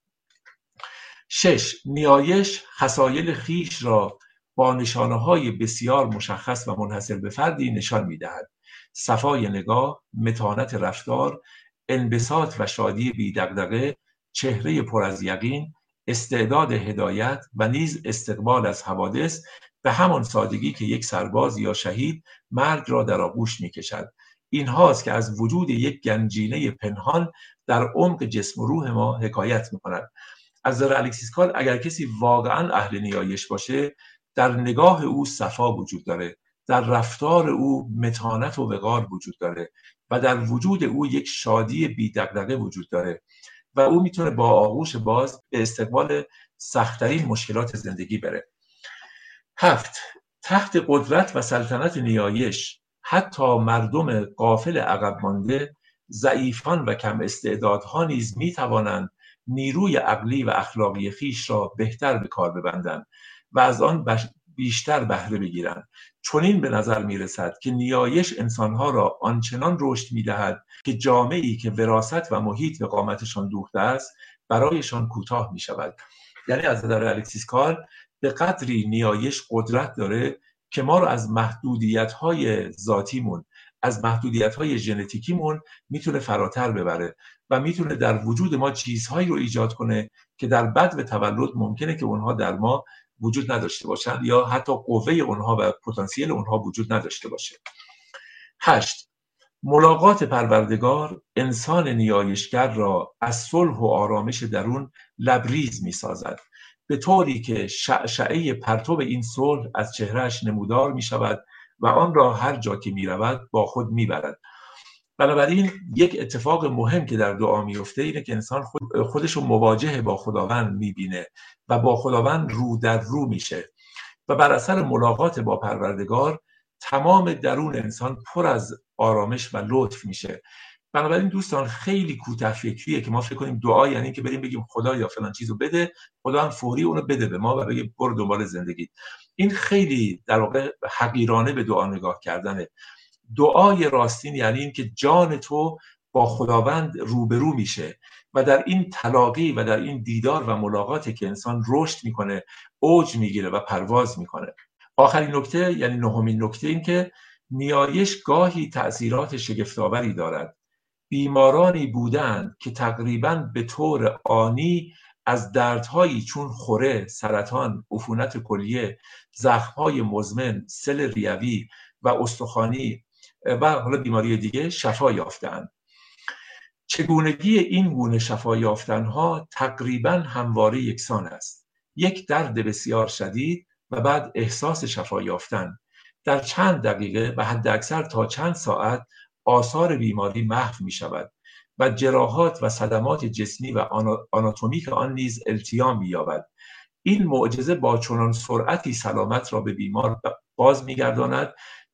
6. نیایش خصایل خیش را با نشانه‌های بسیار مشخص و منحصر به فردی نشان میدهد: صفای نگاه، متانت رفتار، انبساط و شادی بی دغدغه، چهره پر از یقین، استعداد هدایت و نیز استقبال از حوادث به همان سادگی که یک سرباز یا شهید مرگ را در آغوش می‌کشد. این هاست که از وجود یک گنجینه پنهان در عمق جسم و روح ما حکایت می‌کند. از نظر الکسیس کارل اگر کسی واقعا اهل نیایش باشه، در نگاه او صفا وجود داره، در رفتار او متانت و وقار وجود داره و در وجود او یک شادی بی دغدغه وجود داره و او میتونه با آغوش باز به استقبال سخت‌ترین مشکلات زندگی بره. 7. تحت قدرت و سلطنت نیایش حتی مردم غافل عقب مانده، ضعیفان و کم استعدادها نیز میتوانند نیروی عقلی و اخلاقی خیش را بهتر به کار ببندند و از آن بیشتر بهره بگیرند. چنین به نظر میرسد که نیایش انسانها را آنچنان رشد میدهد که جامعه‌ای که وراثت و محیط به قامتشان دوخته است برایشان کوتاه میشود. یعنی از نظر الکسیس کارل به قدری نیایش قدرت داره که ما رو از محدودیت‌های ذاتیمون، از محدودیت‌های ژنتیکیمون میتونه فراتر ببره و میتونه در وجود ما چیزهایی رو ایجاد کنه که در بدو تولد ممکنه که اونها در ما وجود نداشته باشند یا حتی قوه اونها و پتانسیل اونها وجود نداشته باشه. 8. ملاقات پروردگار انسان نیایشگر را از صلح و آرامش درون لبریز می‌سازد، به طوری که شعشعه پرتو این صلح از چهرهش نمودار می‌شود و آن را هر جا که می‌رود با خود می‌برد. بنابراین یک اتفاق مهم که در دعا میفته اینه که انسان خودش رو مواجه با خداوند میبینه و با خداوند رو در رو میشه و بر اثر ملاقات با پروردگار تمام درون انسان پر از آرامش و لطف میشه. بنابراین دوستان خیلی کوته فکریه که ما فکر کنیم دعا یعنی که بریم بگیم خدا یا فلان چیزو بده، خدا هم فوری اونو بده به ما و بگه برو دنبال زندگی. این خیلی در واقع حقیرانه به دعا نگاه کردنه. دعای راستین یعنی این که جان تو با خداوند روبرو میشه و در این تلاقی و در این دیدار و ملاقاتی که انسان رشد میکنه، اوج میگیره و پرواز میکنه. آخرین نکته یعنی نهمین نکته این که نیایش گاهی تأثیرات شگفت‌آوری دارد. بیمارانی بودند که تقریباً به طور آنی از دردهایی چون خوره، سرطان، عفونت کلیه، زخمهای مزمن، سل ریوی و استخوانی و حالا بیماری دیگه شفا یافتند. چگونگی این گونه شفا یافتنها تقریبا همواره یکسان است. یک درد بسیار شدید و بعد احساس شفا یافتن. در چند دقیقه و حداکثر تا چند ساعت آثار بیماری محو می شود و جراحات و صدمات جسمی و آناتومیک آن نیز التیام می یابد. این معجزه با چنان سرعتی سلامت را به بیمار باز می گرداند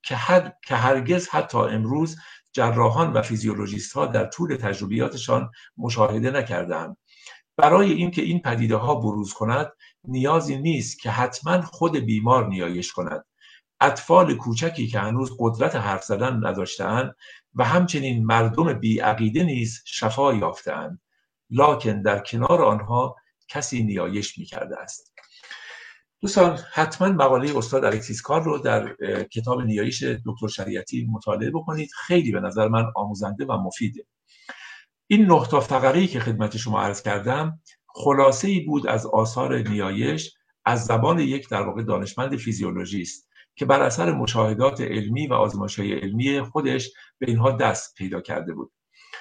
که هرگز حتی امروز جراحان و فیزیولوژیست ها در طول تجربیاتشان مشاهده نکردند. برای اینکه این پدیده ها بروز کند نیازی نیست که حتما خود بیمار نیایش کند. اطفال کوچکی که هنوز قدرت حرف زدن نداشته‌اند و همچنین مردم بی‌عقیده نیز شفا یافته‌اند، لکن در کنار آنها کسی نیایش می‌کرده است. دوستان حتما مقاله استاد الکسیس کار رو در کتاب نیایش دکتر شریعتی مطالعه بکنید. خیلی به نظر من آموزنده و مفیده. این 9 تا فقره‌ای که خدمت شما عرض کردم خلاصه‌ای بود از آثار نیایش از زبان یک در واقع دانشمند فیزیولوژیست که بر اثر مشاهدات علمی و آزمایش‌های علمی خودش به اینها دست پیدا کرده بود.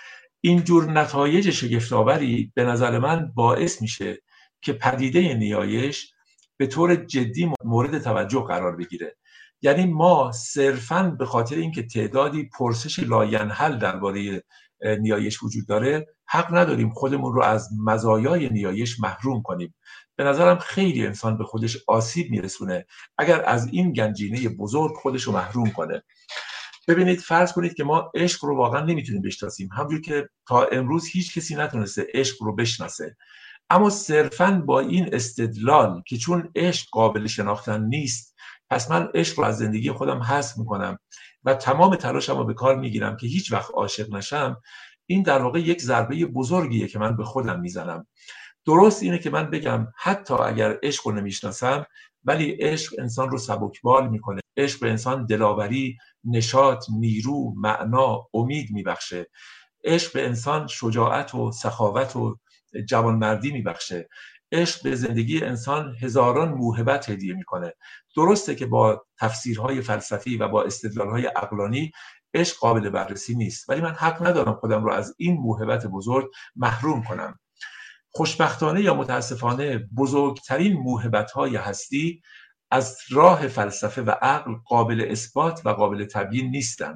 این جور نتایج شگفت‌آوری به نظر من باعث میشه که پدیده نیایش به طور جدی مورد توجه قرار بگیره. یعنی ما صرفاً به خاطر اینکه تعدادی پرسش لاینحل درباره نیایش وجود داره حق نداریم خودمون رو از مزایای نیایش محروم کنیم. به نظرم خیلی انسان به خودش آسیب میرسونه اگر از این گنجینه بزرگ خودش رو محروم کنه. ببینید فرض کنید که ما عشق رو واقعا نمیتونیم بشناسیم، همونجور که تا امروز هیچ کسی نتونسته عشق رو بشناسه، اما صرفاً با این استدلال که چون عشق قابل شناختن نیست پس من عشق رو از زندگی خودم حذف میکنم و تمام تلاشم رو به کار میگیرم که هیچ وقت عاشق نشم، این در واقع یک ضربه بزرگیه که من به خودم میزنم. درست اینه که من بگم حتی اگر عشق رو نمیشناسم ولی عشق انسان رو سبکبال میکنه. عشق به انسان دلاوری، نشاط، نیرو، معنا، امید میبخشه. عشق به انسان شجاعت و سخاوت و جوانمردی میبخشه. عشق به زندگی انسان هزاران موهبت هدیه میکنه. درسته که با تفسیرهای فلسفی و با استدلالهای عقلانی عشق قابل بررسی نیست، ولی من حق ندارم خودم رو از این موهبت بزرگ محروم کنم. خوشبختانه یا متاسفانه بزرگترین موهبت‌های هستی از راه فلسفه و عقل قابل اثبات و قابل تبیین نیستند.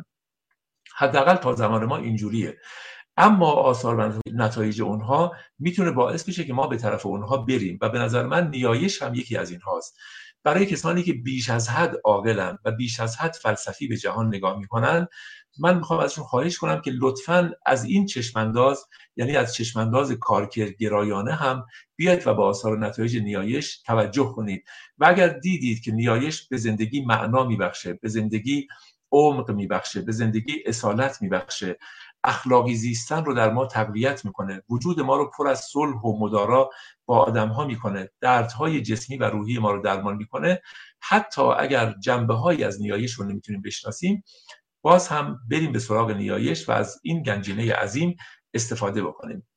حداقل تا زمان ما اینجوریه. اما آثار و نتایج اونها میتونه باعث بشه که ما به طرف اونها بریم و به نظر من نیایش هم یکی از اینهاست. برای کسانی که بیش از حد عاقلن و بیش از حد فلسفی به جهان نگاه میکنن، من میخوام ازشون خواهش کنم که لطفاً از این چشمانداز، یعنی از چشمانداز کارگرایانه هم بیاید و با آثار و نتایج نیایش توجه کنید و اگر دیدید که نیایش به زندگی معنا میبخشه، به زندگی عمق میبخشه، به زندگی اصالت میبخشه، اخلاقی زیستن رو در ما تقویت میکنه، وجود ما رو پر از صلح و مدارا با آدم‌ها میکنه، دردهای جسمی و روحی ما رو درمان میکنه، حتی اگر جنبه‌هایی از نیایش رو نمیتونیم بشناسیم، باز هم بریم به سراغ نیایش و از این گنجینه عظیم استفاده بکنیم.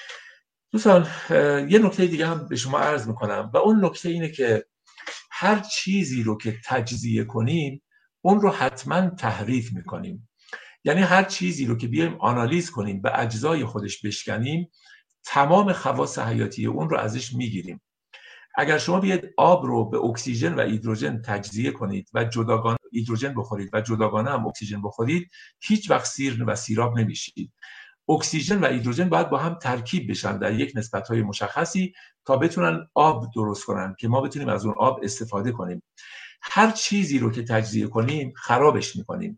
دوستان یه نکته دیگه هم به شما عرض میکنم و اون نکته اینه که هر چیزی رو که تجزیه کنیم اون رو حتما تحریف میکنیم. یعنی هر چیزی رو که بیایم آنالیز کنیم به اجزای خودش بشکنیم تمام خواص حیاتی اون رو ازش میگیریم. اگر شما بیاید آب رو به اکسیژن و هیدروژن تجزیه کنید و جداگانه هیدروژن بخورید و جداگانه هم اکسیژن بخورید هیچ وقت سیر و سیراب نمیشید. اکسیژن و هیدروژن باید با هم ترکیب بشن در یک نسبت‌های مشخصی تا بتونن آب درست کنن که ما بتونیم از اون آب استفاده کنیم. هر چیزی رو که تجزیه کنیم خرابش میکنیم.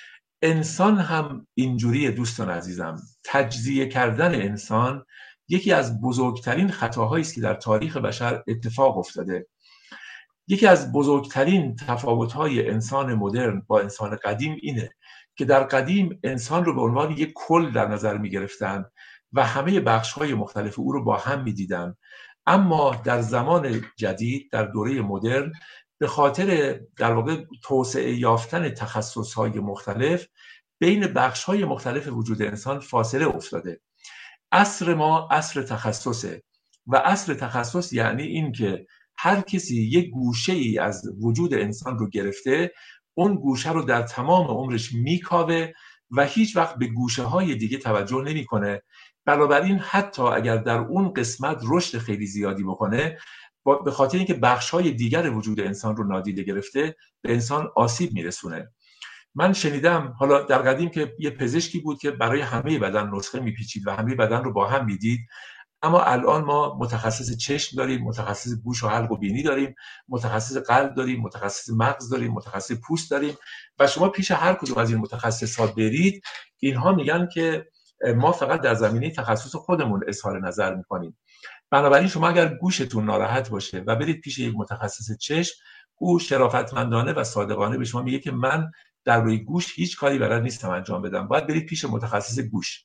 انسان هم اینجوریه دوستان عزیزم. تجزیه کردن انسان یکی از بزرگترین خطاهایی است که در تاریخ بشر اتفاق افتاده. یکی از بزرگترین تفاوت‌های انسان مدرن با انسان قدیم اینه که در قدیم انسان رو به عنوان یک کل در نظر می‌گرفتن و همه بخش‌های مختلف او رو با هم می‌دیدن. اما در زمان جدید، در دوره مدرن، به خاطر در واقع توسعه یافتن تخصص‌های مختلف بین بخش‌های مختلف وجود انسان فاصله افتاده. عصر ما عصر تخصصه و عصر تخصص یعنی این که هر کسی یک گوشه ای از وجود انسان رو گرفته، اون گوشه رو در تمام عمرش میکاوه و هیچ وقت به گوشه های دیگه توجه نمیکنه. بنابراین حتی اگر در اون قسمت رشد خیلی زیادی بکنه، به خاطر اینکه بخش های دیگر وجود انسان رو نادیده گرفته، به انسان آسیب میرسونه. من شنیدم حالا در قدیم که یه پزشکی بود که برای همه بدن نسخه میپیچید و همه بدن رو با هم میدید، اما الان ما متخصص چشم داریم، متخصص گوش و حلق و بینی داریم، متخصص قلب داریم، متخصص مغز داریم، متخصص پوست داریم و شما پیش هر کدوم از این متخصصات برید، اینها میگن که ما فقط در زمینه تخصص خودمون اظهار نظر میکنیم. بنابراین شما اگر گوشتون ناراحت باشه و برید پیش یک متخصص چشم، او شرافتمندانه و صادقانه به شما میگه که من در روی گوش هیچ کاری بلد نیستم انجام بدم، باید برید پیش متخصص گوش.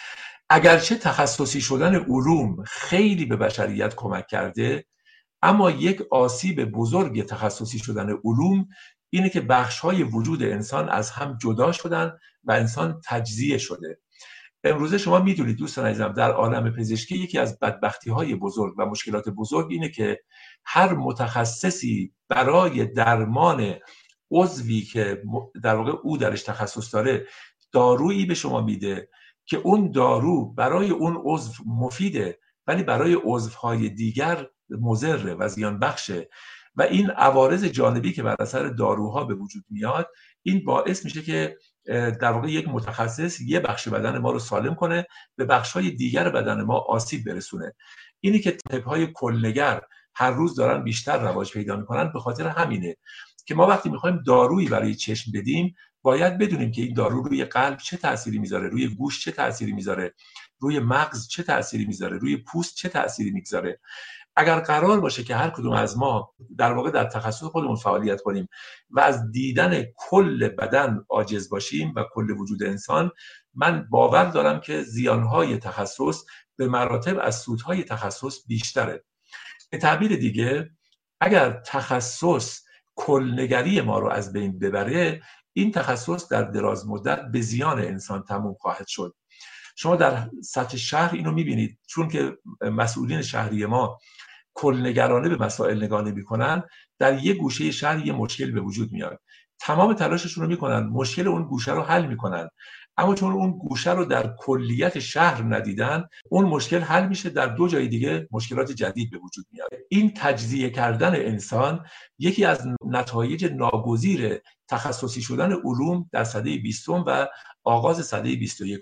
اگرچه تخصصی شدن علوم خیلی به بشریت کمک کرده، اما یک آسیب بزرگ تخصصی شدن علوم اینه که بخش‌های وجود انسان از هم جدا شدن و انسان تجزیه شده. امروزه شما میدونید دوستان عزیزم، در عالم پزشکی یکی از بدبختی‌های بزرگ و مشکلات بزرگ اینه که هر متخصصی برای درمان عضوی که در واقع او درش تخصص داره دارویی به شما میده که اون دارو برای اون عضو مفیده ولی برای عضوهای دیگر مضر و زیان بخشه و این عوارض جانبی که بر اثر داروها به وجود میاد، این باعث میشه که در واقع یک متخصص یه بخش بدن ما رو سالم کنه، به بخش‌های دیگر بدن ما آسیب برسونه. اینی که طب‌های کلنگر هر روز دارن بیشتر رواج پیدا میکنن به خاطر همینه که ما وقتی میخوایم دارویی برای چشم بدیم باید بدونیم که این دارو روی قلب چه تأثیری میذاره، روی گوش چه تأثیری میذاره، روی مغز چه تأثیری میذاره، روی پوست چه تأثیری میذاره. اگر قرار باشه که هر کدوم از ما در واقع در تخصص خودمون فعالیت کنیم و از دیدن کل بدن عاجز باشیم و کل وجود انسان، من باور دارم که زیانهای تخصص به مراتب از سودهای تخصص بیشتره. به تعبیر دیگه اگر تخصص کلنگری ما رو از بین ببره، این تخصص در دراز مدت به زیان انسان تموم خواهد شد. شما در سطح شهر اینو میبینید، چون که مسئولین شهری ما کلنگرانه به مسائل نگاه نمی‌کنن، در یک گوشه شهر یه مشکل به وجود میاد، تمام تلاششون رو میکنن مشکل اون گوشه رو حل میکنن، اما چون اون گوشه رو در کلیت شهر ندیدن، اون مشکل حل میشه، در دو جای دیگه مشکلات جدید به وجود میاد. این تجزیه کردن انسان یکی از نتایج ناگزیر تخصصی شدن علوم در سده 20 و آغاز سده 21.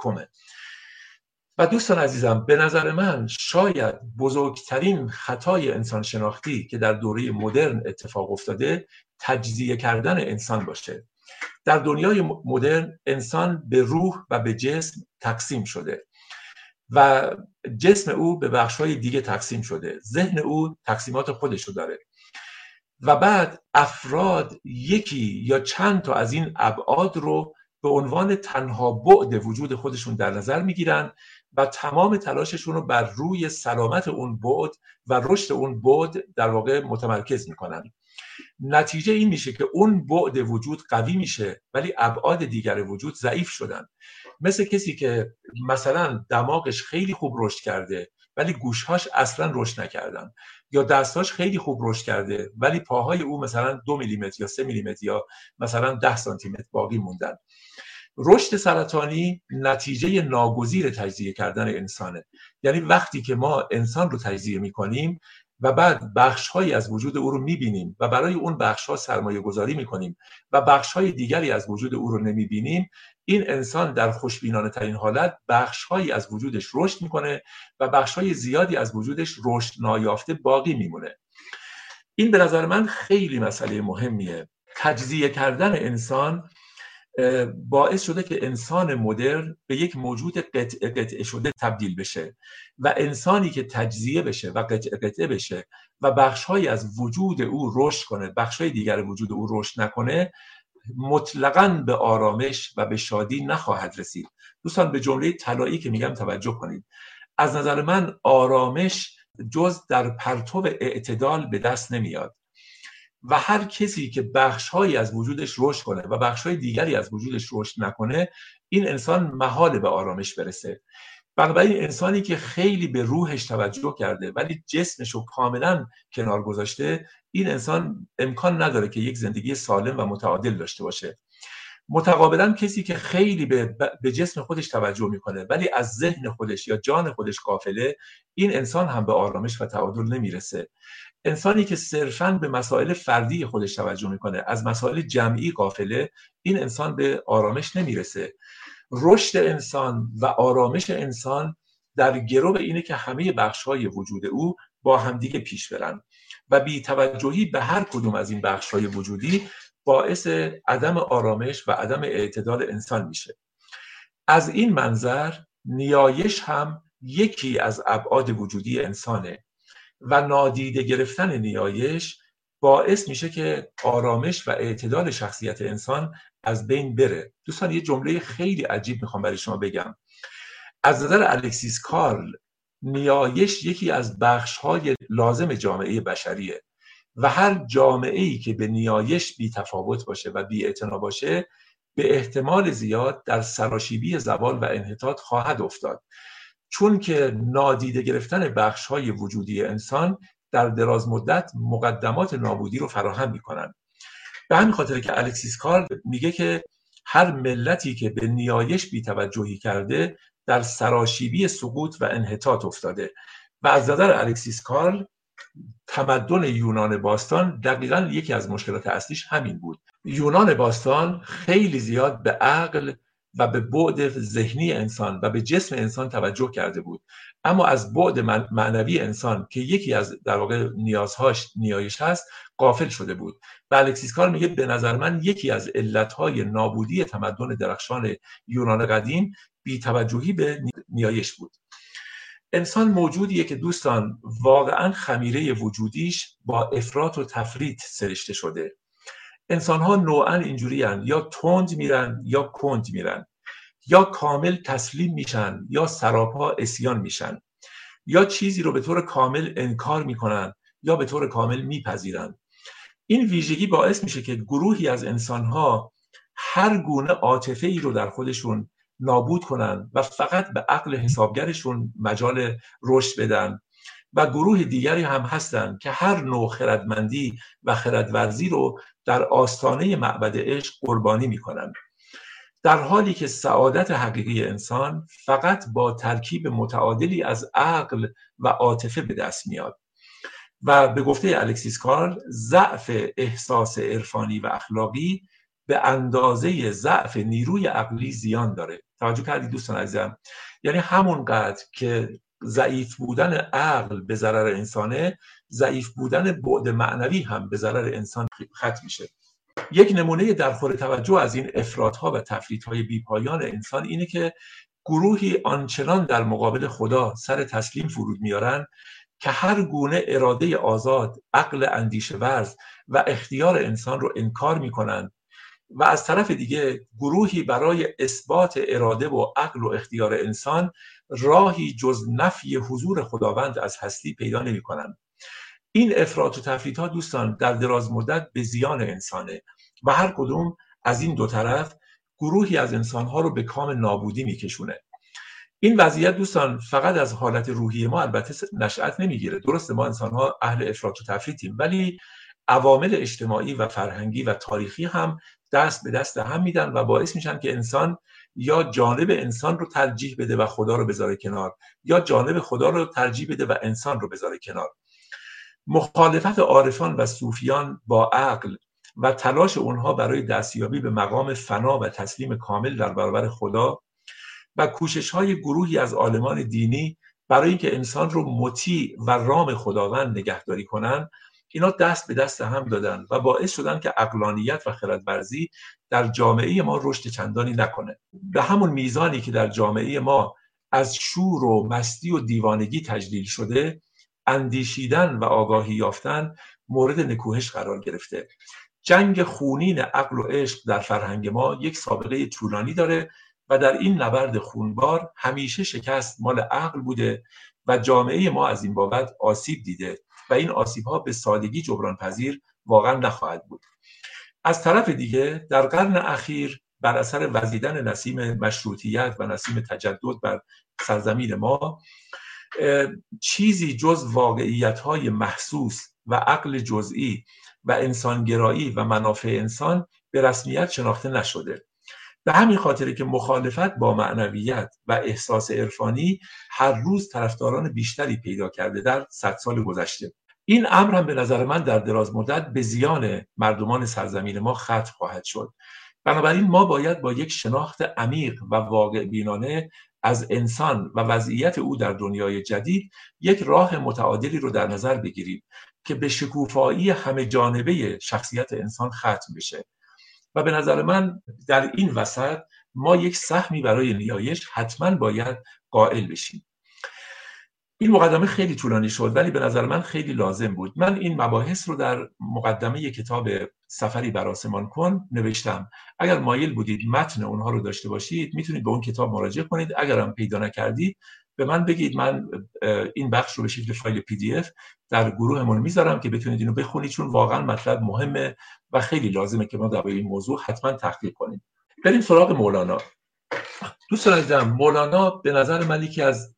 و دوستان عزیزم، به نظر من شاید بزرگترین خطای انسان شناختی که در دوره مدرن اتفاق افتاده تجزیه کردن انسان باشه. در دنیای مدرن انسان به روح و به جسم تقسیم شده و جسم او به بخش‌های دیگه تقسیم شده، ذهن او تقسیمات خودشو داره و بعد افراد یکی یا چند تا از این ابعاد رو به عنوان تنها بعد وجود خودشون در نظر میگیرن و تمام تلاششون رو بر روی سلامت اون بعد و رشد اون بعد در واقع متمرکز میکنن. نتیجه این میشه که اون بعد وجود قوی میشه ولی ابعاد دیگر وجود ضعیف شدن. مثل کسی که مثلا دماغش خیلی خوب رشد کرده ولی گوشهاش اصلا رشد نکردن، یا دستاش خیلی خوب رشد کرده ولی پاهای او مثلا 2 میلیمتر یا 3 میلیمتر یا مثلا 10 سانتی متر باقی موندن. رشد سرطانی نتیجه ناگزیر تجزیه کردن انسانه. یعنی وقتی که ما انسان رو تجزیه میکنیم و بعد بخش‌هایی از وجود او رو می‌بینیم و برای اون بخش‌ها سرمایه‌گذاری می‌کنیم و بخش‌های دیگری از وجود او رو نمی‌بینیم، این انسان در خوشبینانه‌ترین حالت بخش‌هایی از وجودش رشد می‌کنه و بخش‌های زیادی از وجودش رشد نایافته باقی می‌مونه. این به نظر من خیلی مسئله مهمیه. تجزیه کردن انسان باعث شده که انسان مدرن به یک موجود قطعه شده تبدیل بشه و انسانی که تجزیه بشه و قطعه بشه و بخش‌هایی از وجود او رشد کنه، بخش‌های دیگر وجود او رشد نکنه، مطلقاً به آرامش و به شادی نخواهد رسید. دوستان به جمله طلایی که میگم توجه کنید. از نظر من آرامش جز در پرتو اعتدال به دست نمیاد و هر کسی که بخش‌هایی از وجودش رشد کنه و بخش‌های دیگری از وجودش رشد نکنه، این انسان محال به آرامش برسه. بنابراین انسانی که خیلی به روحش توجه کرده ولی جسمش رو کاملا کنار گذاشته، این انسان امکان نداره که یک زندگی سالم و متعادل داشته باشه. متقابلا کسی که خیلی به جسم خودش توجه میکنه ولی از ذهن خودش یا جان خودش غافله، این انسان هم به آرامش و تعادل نمیرسه. انسانی که صرفاً به مسائل فردی خودش توجه میکنه، از مسائل جمعی غافله، این انسان به آرامش نمیرسه. رشد انسان و آرامش انسان در گرو اینه که همه بخش‌های وجود او با همدیگه پیش برن و بی توجهی به هر کدوم از این بخش‌های وجودی باعث عدم آرامش و عدم اعتدال انسان میشه. از این منظر نیایش هم یکی از ابعاد وجودی انسانه و نادیده گرفتن نیایش باعث میشه که آرامش و اعتدال شخصیت انسان از بین بره. دوستان یه جمله خیلی عجیب میخوام برای شما بگم. از نظر الکسیس کارل، نیایش یکی از بخش‌های لازم جامعه بشریه و هر جامعه‌ای که به نیایش بی تفاوت باشه و بی اعتنا باشه، به احتمال زیاد در سراشیبی زوال و انحطاط خواهد افتاد، چون که نادیده گرفتن بخش‌های وجودی انسان در دراز مدت مقدمات نابودی رو فراهم می‌کنند. به همین خاطر که الکسیس کارل میگه که هر ملتی که به نیایش بی‌توجهی کرده در سراشیبی سقوط و انحطاط افتاده. و از نظر الکسیس کارل تمدن یونان باستان دقیقاً یکی از مشکلات اصلیش همین بود. یونان باستان خیلی زیاد به عقل و به بعد ذهنی انسان و به جسم انسان توجه کرده بود، اما از بعد معنوی انسان که یکی از در واقع نیازهاش نیایش هست غافل شده بود. و الکسیس کارل میگه به نظر من یکی از علتهای نابودی تمدن درخشان یونان قدیم بی‌توجهی به نیایش بود. انسان موجودیه که دوستان واقعا خمیره وجودیش با افراط و تفریط سرشته شده. انسان ها نوعا اینجوری هن، یا تند میرن یا کند میرن، یا کامل تسلیم میشن یا سراپا عصیان میشن، یا چیزی رو به طور کامل انکار میکنن یا به طور کامل میپذیرن. این ویژگی باعث میشه که گروهی از انسان ها هر گونه عاطفه ای رو در خودشون نابود کنن و فقط به عقل حسابگرشون مجال رشد بدن، و گروه دیگری هم هستن که هر نوع خردمندی و خردورزی رو در آستانه معبد عشق قربانی میکنن، در حالی که سعادت حقیقی انسان فقط با ترکیب متعادلی از عقل و عاطفه به دست میاد. و به گفته الکسیس کارل، ضعف احساس عرفانی و اخلاقی به اندازه ضعف نیروی عقلی زیان داره. توجه کردید دوستان عزیزم؟ یعنی همونقدر که ضعیف بودن عقل به ضرر انسانه، ضعیف بودن بعد معنوی هم به ضرر انسان ختم میشه. یک نمونه درخور توجه از این افراط‌ها و تفریط‌های بی‌پایان انسان اینه که گروهی آنچنان در مقابل خدا سر تسلیم فرود میارن که هر گونه اراده آزاد، عقل اندیشه ورز و اختیار انسان رو انکار میکنن، و از طرف دیگه گروهی برای اثبات اراده و عقل و اختیار انسان راهی جز نفی حضور خداوند از هستی پیدا نمیکنن. این افراط و تفریط ها دوستان در دراز مدت به زیان انسانه و هر کدوم از این دو طرف گروهی از انسانها رو به کام نابودی میکشونه. این وضعیت دوستان فقط از حالت روحی ما البته نشأت نمیگیره. درسته ما انسانها اهل افراط و تفریطیم، ولی عوامل اجتماعی و فرهنگی و تاریخی هم دست به دست هم میدن و باعث میشن که انسان یا جانب انسان رو ترجیح بده و خدا رو بذاره کنار، یا جانب خدا رو ترجیح بده و انسان رو بذاره کنار. مخالفت عارفان و صوفیان با عقل و تلاش اونها برای دستیابی به مقام فنا و تسلیم کامل در برابر خدا و کوشش‌های گروهی از عالمان دینی برای اینکه انسان رو مطیع و رام خداوند نگهداری کنن، اینا دست به دست هم دادن و باعث شدن که عقلانیت و خردورزی در جامعه ما رشد چندانی نکنه. به همون میزانی که در جامعه ما از شور و مستی و دیوانگی تجلیل شده، اندیشیدن و آگاهی یافتن مورد نکوهش قرار گرفته. جنگ خونین عقل و عشق در فرهنگ ما یک سابقه طولانی داره و در این نبرد خونبار همیشه شکست مال عقل بوده و جامعه ما از این بابت آسیب دیده و این آسیب‌ها به سادگی جبران پذیر واقعا نخواهد بود. از طرف دیگه در قرن اخیر بر اثر وزیدن نسیم مشروطیت و نسیم تجدد بر سرزمین ما چیزی جز واقعیت‌های محسوس و عقل جزئی و انسانگرایی و منافع انسان به رسمیت شناخته نشده. به همین خاطره که مخالفت با معنویت و احساس عرفانی هر روز طرفداران بیشتری پیدا کرده در 100 سال گذشته. این امر هم به نظر من در دراز مدت به زیان مردمان سرزمین ما ختم خواهد شد. بنابراین ما باید با یک شناخت عمیق و واقع بینانه از انسان و وضعیت او در دنیای جدید یک راه متعادلی رو در نظر بگیریم که به شکوفایی همه جانبه شخصیت انسان ختم بشه. و به نظر من در این وسط ما یک سهمی برای نیایش حتما باید قائل بشیم. این مقدمه خیلی طولانی شد ولی به نظر من خیلی لازم بود. من این مباحث رو در مقدمه کتاب سفری بر آسمان کن نوشتم. اگر مایل بودید متن اونها رو داشته باشید میتونید به اون کتاب مراجعه کنید. اگر هم پیدا نکردید به من بگید، من این بخش رو به شکل فایل PDF در گروهمون میذارم که بتونید اینو بخونید، چون واقعا مطلب مهمه و خیلی لازمه که ما در این موضوع حتما تحقیق کنیم. بریم سراغ مولانا. دوستان عزیزم، مولانا به نظر من یکی از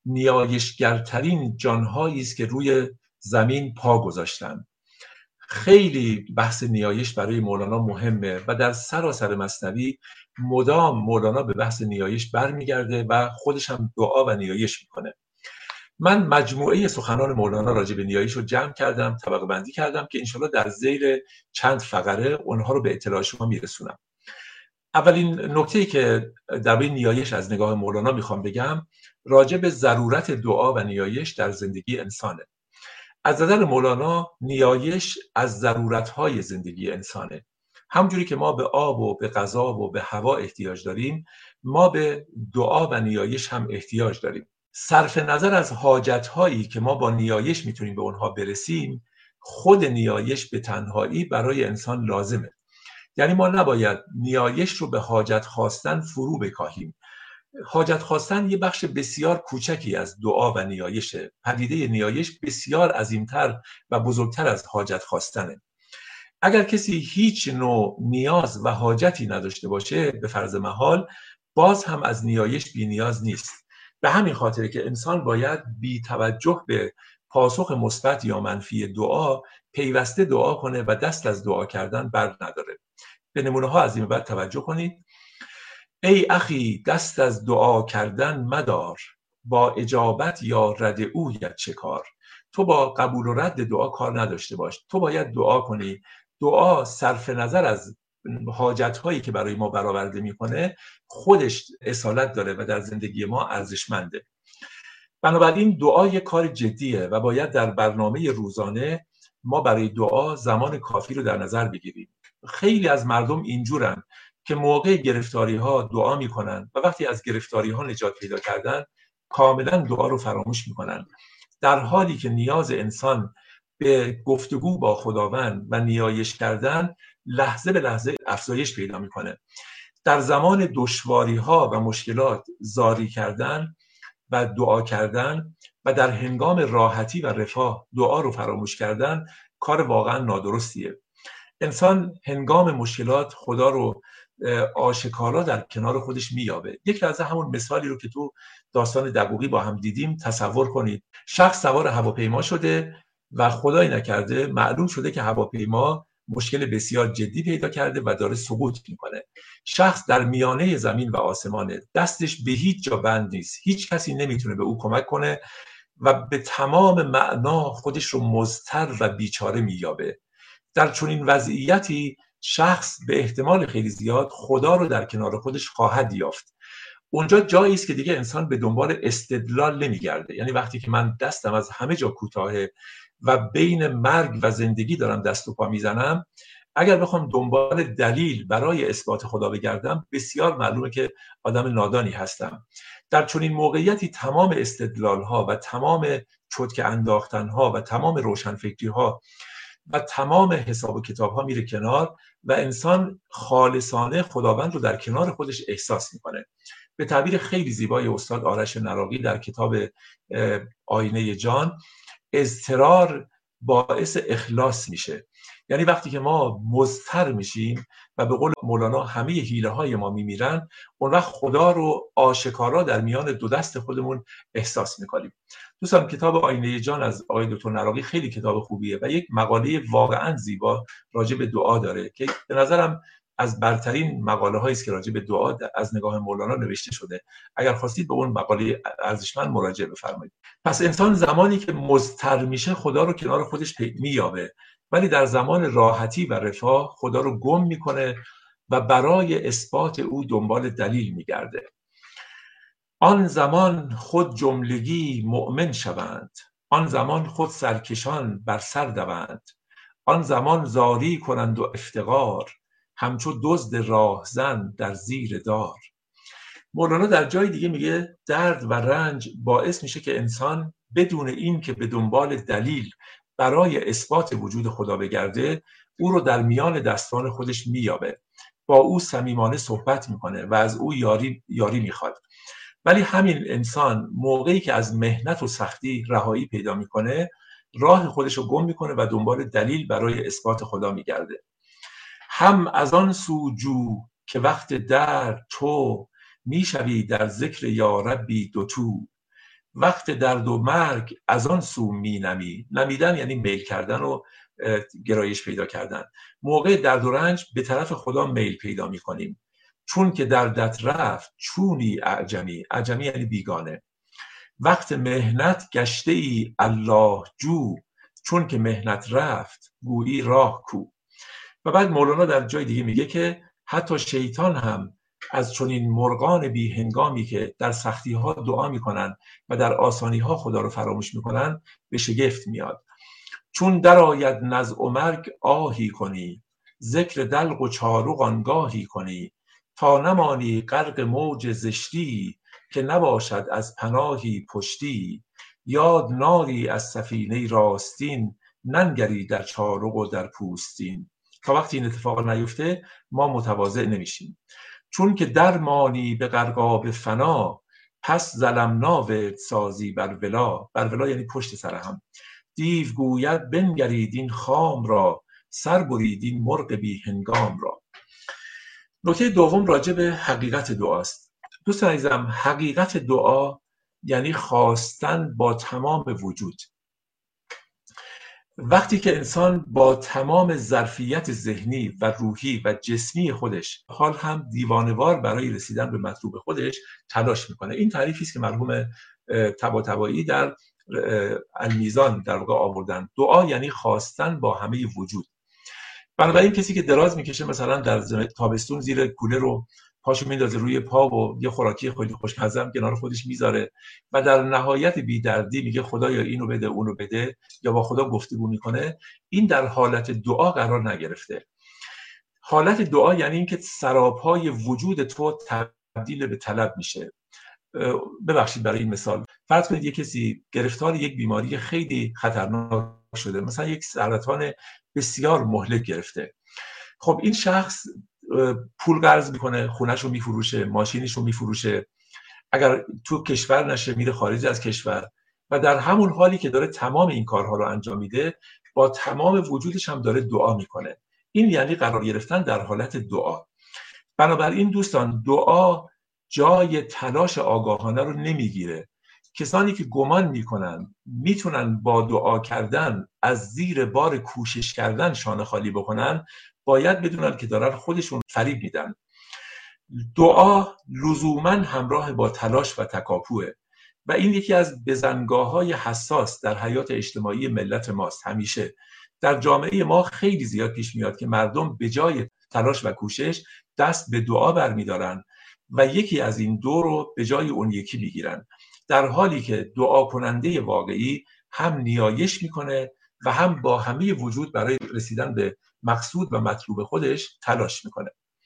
نیایشگرترین جانهایی است که روی زمین پا گذاشتن. خیلی بحث نیایش برای مولانا مهمه و در سراسر مثنوی مدام مولانا به بحث نیایش برمیگرده و خودش هم دعا و نیایش میکنه. من مجموعه سخنان مولانا راجع به نیایش رو جمع کردم، طبقه بندی کردم که انشالله در ذیل چند فقره اونها رو به اطلاع شما میرسونم. اولین نکته‌ای که درباره نیایش از نگاه مولانا میخوام بگم راجع به ضرورت دعا و نیایش در زندگی انسانه. از نظر مولانا نیایش از ضرورت‌های زندگی انسانه. همونجوری که ما به آب و به غذا و به هوا احتیاج داریم، ما به دعا و نیایش هم احتیاج داریم. صرف نظر از حاجت‌هایی که ما با نیایش میتونیم به اونها برسیم، خود نیایش به تنهایی برای انسان لازمه. یعنی ما نباید نیایش رو به حاجت خواستن فرو بکاهیم. حاجت خواستن یه بخش بسیار کوچکی از دعا و نیایشه. پدیده نیایش بسیار عظیمتر و بزرگتر از حاجت خواستنه. اگر کسی هیچ نوع نیاز و حاجتی نداشته باشه به فرض محال، باز هم از نیایش بی نیاز نیست. به همین خاطره که انسان باید بی توجه به پاسخ مثبت یا منفی دعا پیوسته دعا کنه و دست از دعا کردن بر نداره. به نمونه ها از این بعد توجه کنید. ای اخی دست از دعا کردن مدار، با اجابت یا رد اویت چه کار. تو با قبول و رد دعا کار نداشته باش، تو باید دعا کنی. دعا صرف نظر از حاجت‌هایی که برای ما برآورده میکنه خودش اصالت داره و در زندگی ما ارزشمنده. بنابراین دعا یک کار جدیه و باید در برنامه روزانه ما برای دعا زمان کافی رو در نظر بگیریم. خیلی از مردم اینجورن که موقع گرفتاری ها دعا میکنن و وقتی از گرفتاری ها نجات پیدا کردن کاملا دعا رو فراموش میکنن، در حالی که نیاز انسان به گفتگو با خداوند و نیایش کردن لحظه به لحظه افزایش پیدا میکنه. در زمان دشواری ها و مشکلات زاری کردن و دعا کردن و در هنگام راحتی و رفاه دعا رو فراموش کردن کار واقعا نادرستیه. انسان هنگام مشکلات خدا رو آشکارا در کنار خودش میابه. یک لحظه همون مثالی رو که تو داستان دقوقی با هم دیدیم تصور کنید. شخص سوار هواپیما شده و خدای نکرده معلوم شده که هواپیما مشکل بسیار جدی پیدا کرده و داره سقوط میکنه. شخص در میانه زمین و آسمانه، دستش به هیچ جا بند نیست، هیچ کسی نمیتونه به او کمک کنه و به تمام معنا خودش رو مضطر و بیچاره میابه. در چنین وضعیتی شخص به احتمال خیلی زیاد خدا رو در کنار خودش خواهد یافت. اونجا جایی است که دیگه انسان به دنبال استدلال نمیگرده. یعنی وقتی که من دستم از همه جا کوتاهه و بین مرگ و زندگی دارم دست و پا میزنم، اگر بخوام دنبال دلیل برای اثبات خدا بگردم بسیار معلومه که آدم نادانی هستم. در چنین موقعیتی تمام استدلال ها و تمام چتک انداختن ها و تمام روشنفکری ها و تمام حساب و کتاب ها میره کنار و انسان خالصانه خداوند رو در کنار خودش احساس میکنه. به تعبیر خیلی زیبای استاد آرش نراقی در کتاب آینه جان، اضطرار باعث اخلاص میشه. یعنی وقتی که ما مضطر میشیم و به قول مولانا همه حیله های ما میمیرن، اون وقت خدا رو آشکارا در میان دو دست خودمون احساس میکنیم. دوستان کتاب آینه جان از آقای دکتر نراقی خیلی کتاب خوبیه و یک مقاله واقعا زیبا راجع به دعا داره که به نظرم از برترین مقاله هایی است که راجع به دعا از نگاه مولانا نوشته شده. اگر خواستید به اون مقاله ارزشمند مراجعه بفرمایید. پس انسان زمانی که مضطر میشه خدا رو کنار خودش مییابه، ولی در زمان راحتی و رفاه خدا رو گم میکنه و برای اثبات او دنبال دلیل میگرده. آن زمان خود جملگی مؤمن شوند، آن زمان خود سرکشان بر سر دوند، آن زمان زاری کنند و افتقار، همچو دزد راهزن در زیر دار. مولانا در جای دیگه میگه درد و رنج باعث میشه که انسان بدون این که به دنبال دلیل برای اثبات وجود خدا بگرده، او رو در میان دستان خودش مییابه، با او صمیمانه صحبت میکنه و از او یاری میخواد. ولی همین انسان موقعی که از محنت و سختی رهایی پیدا میکنه، راه خودش رو گم میکنه و دنبال دلیل برای اثبات خدا میگرده. هم از آن سو جو که وقت درد تو، میشوی در ذکر یا ربی دوتو، وقت درد و مرگ از آن سو مینمی. نمیدن یعنی میل کردن و گرایش پیدا کردن. موقع درد و رنج به طرف خدا میل پیدا میکنیم. چون که دردت رفت چونی اعجمی، اعجمی یعنی بیگانه. وقت مهنت گشته ای الله جو، چون که مهنت رفت گویی راه کو. و بعد مولانا در جای دیگه میگه که حتی شیطان هم از چنین مرغان بی هنگامی که در سختی ها دعا میکنن و در آسانی ها خدا رو فراموش میکنن به شگفت میاد. چون در آید نزع و مرگ آهی کنی، ذکر دلق و چارق آنگاهی کنی، تا نمانی غرق موج زشتی، که نباشد از پناهی پشتی. یاد ناری از سفینه راستین، ننگری در چارق و در پوستین. تا وقتی این اتفاق نیفته ما متواضع نمیشیم. چون که درمانی به غرقاب فنا، پس ظلمنا ورد سازی بر ولا. بر ولا یعنی پشت سر هم. دیو گوید بنگرید این خام را، سر برید این مرغ بی هنگام را. نکته دوم راجع به حقیقت دعاست. دوستان عزیزم، حقیقت دعا یعنی خواستن با تمام وجود. وقتی که انسان با تمام ظرفیت ذهنی و روحی و جسمی خودش حال هم دیوانه‌وار برای رسیدن به مطلوب خودش تلاش میکنه. این تعریفی است که مرحوم طباطبایی در المیزان در واقع آوردن. دعا یعنی خواستن با همه وجود. بنابراین کسی که دراز میکشه مثلا در تابستون زیر کوله رو پاشو میندازه روی پا و یه خوراکی خیلی خوشمزه هم کنار خودش میذاره و در نهایت بی‌دردی میگه خدایا اینو بده اونو بده، یا با خدا گفتگو میکنه، این در حالت دعا قرار نگرفته. حالت دعا یعنی اینکه سراپای وجود تو تبدیل به طلب میشه. ببخشید برای این مثال فرض کنید یک کسی گرفتار یک بیماری خیلی خطرناک شده، مثلا یک سرطان بسیار مهلک گرفته. خب این شخص پول قرض میکنه، خونه‌شو میفروشه، ماشینشو میفروشه، اگر تو کشور نشه میره خارج از کشور و در همون حالی که داره تمام این کارها رو انجام میده با تمام وجودش هم داره دعا میکنه. این یعنی قرار گرفتن در حالت دعا. بنابراین دوستان دعا جای تلاش آگاهانه رو نمیگیره. کسانی که گمان میکنن میتونن با دعا کردن از زیر بار کوشش کردن شانه خالی بکنن، باید بدونن که دارن خودشون فریب میدن. دعا لزوما همراه با تلاش و تکاپوه و این یکی از بزنگاه‌های حساس در حیات اجتماعی ملت ماست. همیشه در جامعه ما خیلی زیاد پیش میاد که مردم به جای تلاش و کوشش دست به دعا برمیدارن و یکی از این دو رو به جای اون یکی میگیرن، در حالی که دعا کننده واقعی هم نیایش میکنه و هم با همه وجود برای رسیدن به مقصود و مطلوب خودش تلاش میکنه.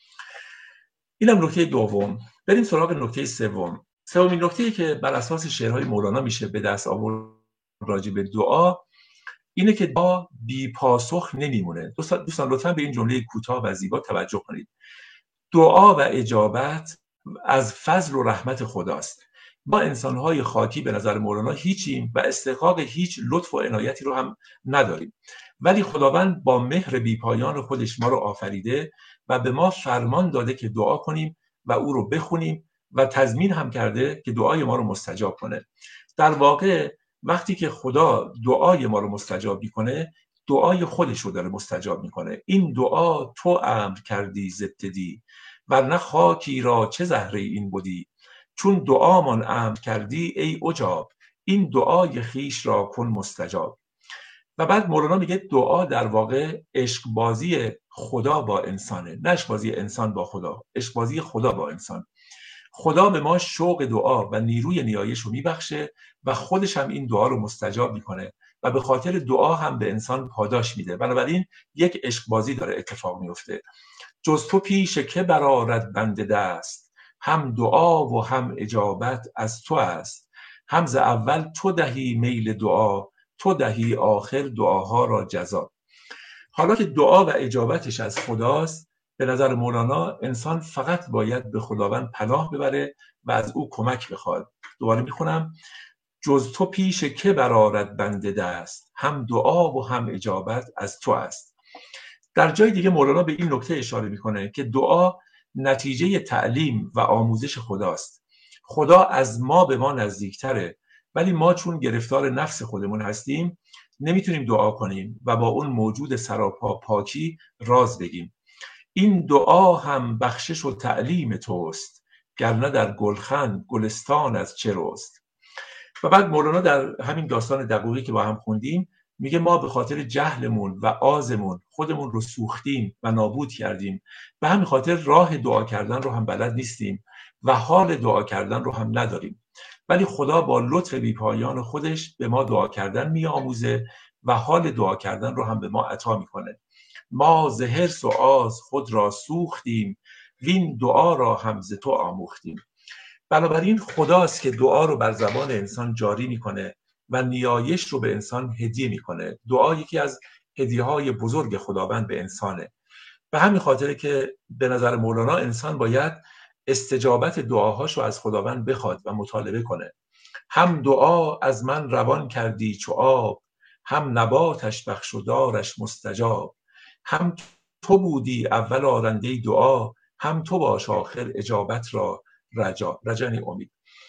اینم نکته دوم. بریم سراغ نکته سوم. سومین نکته‌ای که بر اساس شعرهای مولانا میشه به دست آورد راجع به دعا اینه که دعا بی پاسخ نمیمونه. دوستان لطفاً به این جمله کوتاه و زیبا توجه کنید. دعا و اجابت از فضل و رحمت خداست. ما انسان‌های خاکی به نظر مولانا هیچیم و استحقاق هیچ لطف و عنایتی رو هم نداریم. ولی خداوند با مهر بیپایان خودش ما رو آفریده و به ما فرمان داده که دعا کنیم و او رو بخونیم و تضمین هم کرده که دعای ما رو مستجاب کنه. در واقع وقتی که خدا دعای ما رو مستجاب میکنه، دعای خودش رو داره مستجاب میکنه. این دعا تو امر کردی زبتدی، ورنه خاکی را چه زهره این بودی. چون دعامان امر کردی ای اجاب، این دعای خیش را کن مستجاب. و بعد مولانا میگه دعا در واقع عشق بازی خدا با انسانه، نه عشق بازی انسان با خدا، عشق بازی خدا با انسان. خدا به ما شوق دعا و نیروی نیایش رو میبخشه و خودش هم این دعا رو مستجاب میکنه و به خاطر دعا هم به انسان پاداش میده. بنابراین یک عشق بازی داره اتفاق میفته. جز تو پیش که برآرد بنده دست، هم دعا و هم اجابت از تو است. هم ز اول تو دهی میل دعا، تو دهی آخر دعاها را جزا. حالا که دعا و اجابتش از خداست، به نظر مولانا انسان فقط باید به خداوند پناه ببره و از او کمک بخواد. دوباره میخونم: جز تو پیش که برآرد بنده دست، هم دعا و هم اجابت از تو است. در جای دیگه مولانا به این نکته اشاره میکنه که دعا نتیجه تعلیم و آموزش خداست. خدا از ما به ما نزدیکتره، ولی ما چون گرفتار نفس خودمون هستیم نمیتونیم دعا کنیم و با اون موجود سراپا پاکی راز بگیم. این دعا هم بخشش و تعلیم توست، گرنه در گلخن گلستان از چه رست. و بعد مولانا در همین داستان دقوقی که با هم خوندیم میگه ما به خاطر جهلمون و آزمون خودمون رو سوختیم و نابود کردیم، به همین خاطر راه دعا کردن رو هم بلد نیستیم و حال دعا کردن رو هم نداریم. ولی خدا با لطف بیپایان خودش به ما دعا کردن میآموزه و حال دعا کردن رو هم به ما عطا میکنه. ما ز حرص و آز خود را سوختیم، وین دعا را هم ز تو آموختیم. بنابراین خداست که دعا رو بر زبان انسان جاری میکنه و نیایش رو به انسان هدیه میکنه. دعا یکی از هدیه‌های بزرگ خداوند به انسانه. به همین خاطره که به نظر مولانا انسان باید استجابت دعاهاش رو از خداوند بخواد و مطالبه کنه. هم دعا از من روان کردی چو آب، هم نباتش بخش و دارش مستجاب. هم تو بودی اول آرنده دعا، هم تو باش آخر اجابت را رجا. یعنی امید.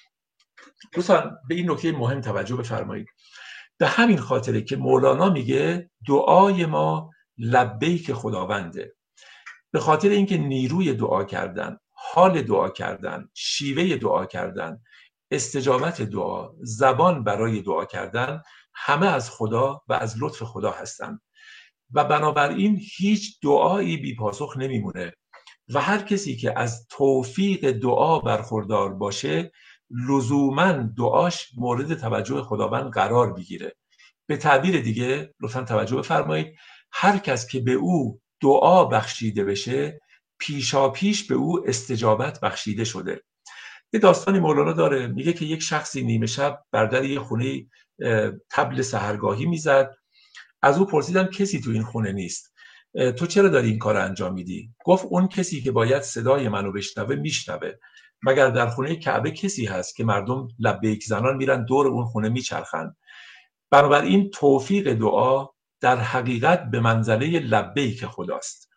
دوستان به این نکته مهم توجه بفرمایید. به همین خاطره که مولانا میگه دعای ما لبیک خداونده، به خاطر اینکه نیروی دعا کردن، حال دعا کردن، شیوه دعا کردن، استجابت دعا، زبان برای دعا کردن همه از خدا و از لطف خدا هستند و بنابراین هیچ دعایی بی پاسخ نمیمونه و هر کسی که از توفیق دعا برخوردار باشه لزوماً دعاش مورد توجه خداوند قرار بگیره. به تعبیر دیگه لطفاً توجه بفرمایید، هر کس که به او دعا بخشیده بشه پیشا پیش به او استجابت بخشیده شده. یه داستانی مولانا داره، میگه که یک شخصی نیمه شب بر در یه خونه طبل سحرگاهی میزد. از او پرسیدن کسی تو این خونه نیست، تو چرا داری این کار انجام میدی؟ گفت اون کسی که باید صدای منو بشنوه میشنوه. مگر در خونه کعبه کسی هست که مردم لبیک زنان میرن دور اون خونه میچرخن؟ بنابراین توفیق دعا در حقیقت به منزله لبیک خداست.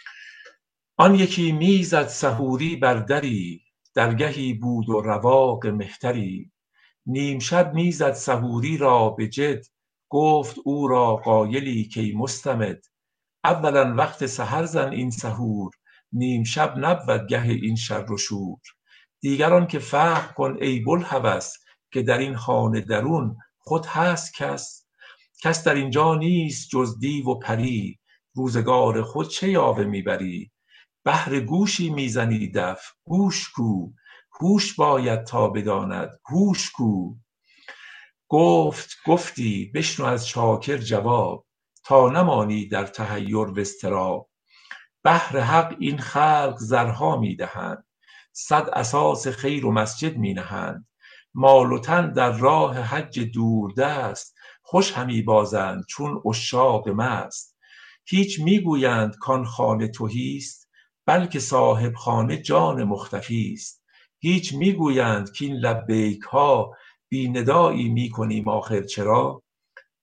آن یکی میزد سحوری بر دری، درگهی بود و رواق مهتری. نیم شب میزد سحوری را به جد، گفت او را قایلی کی مستمد. اولا وقت سحر زن این سحور، نیم شب نبود گه این شر و شور. دیگران که فهم کن ای بوالهوس، که در این خانه درون خود هست کس در اینجا نیست جز دیو و پری. روزگار خود چه یاوه میبری؟ بهر گوشی میزنی دف، گوش کو؟ هوش باید تا بداند هوش کو؟ گفتی بشنو از چاکر جواب، تا نمانی در تحیر و اضطراب. بهر حق این خلق زرها میدهند، صد اساس خیر و مسجد می نهند. مال و تن در راه حج دوردست، خوش همی بازند چون عشاق مست. هیچ میگویند کان خانه تهیست، بلکه صاحب خانه جان مختفی است. هیچ میگویند کین لبیک ها، بی ندایی میکنیم آخر چرا؟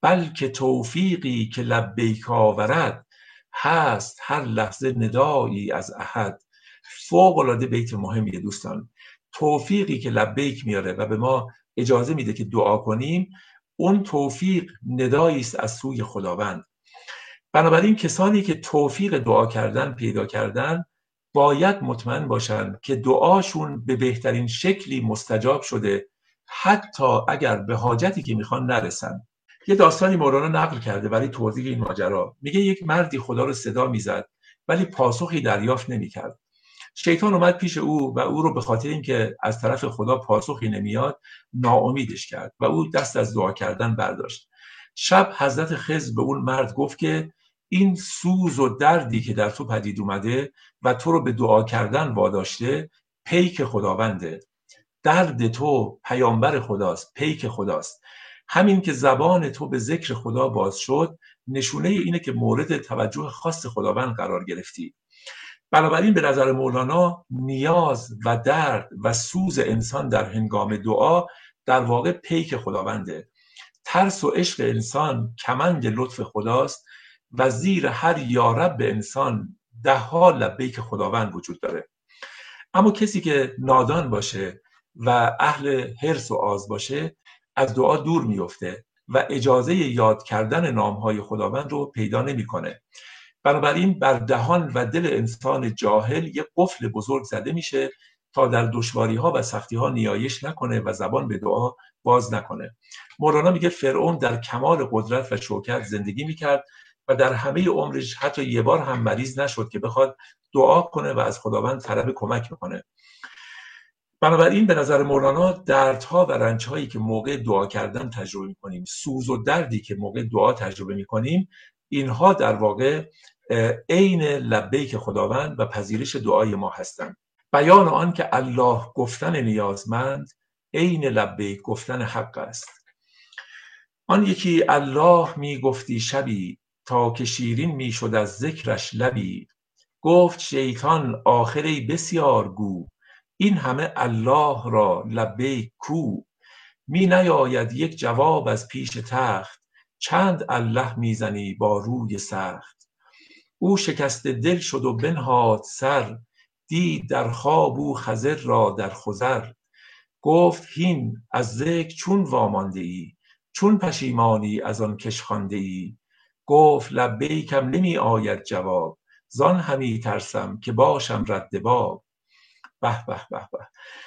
بلکه توفیقی که لبیک آورد، هست هر لحظه ندایی از احد. فوق العاده بیت مهمیه دوستان. توفیقی که لبیک میاره و به ما اجازه میده که دعا کنیم، اون توفیق ندایی است از سوی خداوند. بنابراین کسانی که توفیق دعا کردن پیدا کردن باید مطمئن باشن که دعاشون به بهترین شکلی مستجاب شده، حتی اگر به حاجتی که میخوان نرسن. یه داستانی مولانا نقل کرده برای توضیح این ماجرا. میگه یک مردی خدا رو صدا میزد ولی پاسخی دریافت نمیکرد. شیطان اومد پیش او و او رو به خاطر اینکه از طرف خدا پاسخی نمیاد ناامیدش کرد و او دست از دعا کردن برداشت. شب حضرت خضر به اون مرد گفت که این سوز و دردی که در تو پدید اومده و تو رو به دعا کردن واداشته، پیک خداونده. درد تو پیامبر خداست، پیک خداست. همین که زبان تو به ذکر خدا باز شد، نشونه اینه که مورد توجه خاص خداوند قرار گرفتی. بنابراین به نظر مولانا نیاز و درد و سوز انسان در هنگام دعا در واقع پیک خداونده. ترس و عشق انسان کمند لطف خداست و زیر هر یارب به انسان 10 لبیک خداوند وجود داره. اما کسی که نادان باشه و اهل حرص و آز باشه از دعا دور میفته و اجازه یاد کردن نامهای خداوند رو پیدا نمیکنه. بنابراین بر دهان و دل انسان جاهل یک قفل بزرگ زده میشه تا در دشواری ها و سختی ها نیایش نکنه و زبان به دعا باز نکنه. مولانا میگه فرعون در کمال قدرت و شوکت زندگی میکرد و در همه عمرش حتی یه بار هم مریض نشد که بخواد دعا کنه و از خداوند طلب کمک بکنه. بنابراین به نظر مولانا دردها و رنجهایی که موقع دعا کردن تجربه میکنیم، سوز و دردی که موقع دعا تجربه میکنیم، اینها در واقع عین لبیک خداوند و پذیرش دعای ما هستند. بیان آن که الله گفتن نیازمند، عین لبیک گفتن حق است. آن یکی الله می گفتی شبی، تا که شیرین می شد از ذکرش لبی. گفت شیطان آخری بسیار گو، این همه الله را لبیک کو. می نیاید یک جواب از پیش تخت، چند الله میزنی با روی سخت. او شکست دل شد و بنهاد سر، دید در خواب او خضر را در خضر. گفت هین از ذکر چون وامانده ای، چون پشیمانی از آن کش خوانده ای. گفت لبیکم نمی آید جواب، زان همی ترسم که باشم رد باب. به به به به.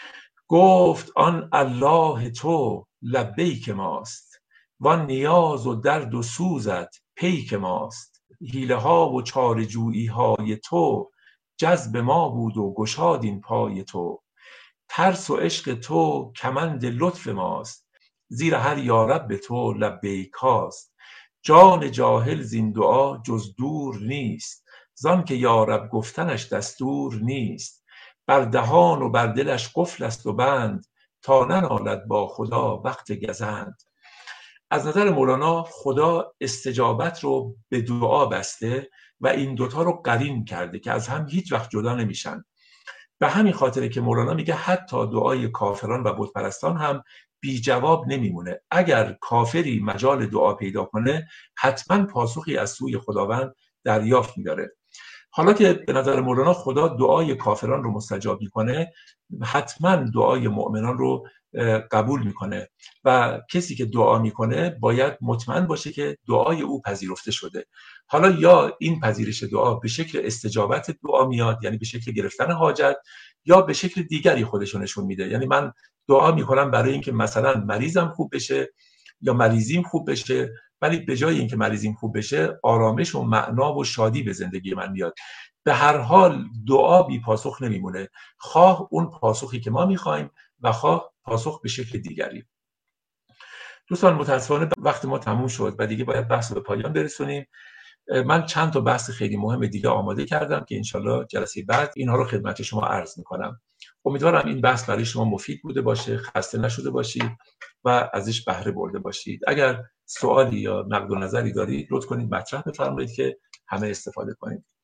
گفت آن الله تو لبیک ماست، وان نیاز و درد و سوزت پیک ماست. حیله ها و چاره جویی های تو، جذب ما بود و گشاد این پای تو. ترس و عشق تو کمند لطف ماست، زیر هر یارب به تو لبیک هاست. جان جاهل زین دعا جز دور نیست، زان که یارب گفتنش دستور نیست. بر دهان و بر دلش قفل است و بند، تا ننالد با خدا وقت گزند. از نظر مولانا خدا استجابت رو به دعا بسته و این دوتا رو قرین کرده که از هم هیچ وقت جدا نمیشن. به همین خاطره که مولانا میگه حتی دعای کافران و بت پرستان هم بی جواب نمیمونه. اگر کافری مجال دعا پیدا کنه، حتما پاسخی از سوی خداوند دریافت می‌داره. حالا که به نظر مولانا خدا دعای کافران رو مستجاب میکنه، حتما دعای مؤمنان رو قبول میکنه و کسی که دعا میکنه باید مطمئن باشه که دعای او پذیرفته شده. حالا یا این پذیرش دعا به شکل استجابت دعا میاد، یعنی به شکل گرفتن حاجت، یا به شکل دیگری خودشو نشون میده. یعنی من دعا میکنم برای اینکه مثلا مریضم خوب بشه یا مریضیم خوب بشه، ولی به جای اینکه مریضیم خوب بشه، آرامش و معنا و شادی به زندگی من میاد. به هر حال دعا بی پاسخ نمیمونه، خواه اون پاسخی که ما میخوایم و خواه پاسخ به شکل دیگری. دوستان متاسفانه وقت ما تموم شد و دیگه باید بحث به پایان برسونیم. من چند تا بحث خیلی مهم دیگه آماده کردم که انشالله جلسه بعد اینها رو خدمت شما عرض میکنم. امیدوارم این بحث برای شما مفید بوده باشه، خسته نشده باشید و ازش بهره برده باشید. اگر سوالی یا نقد و نظری دارید لطف کنید مطرح بفرمایید که همه استفاده کنید.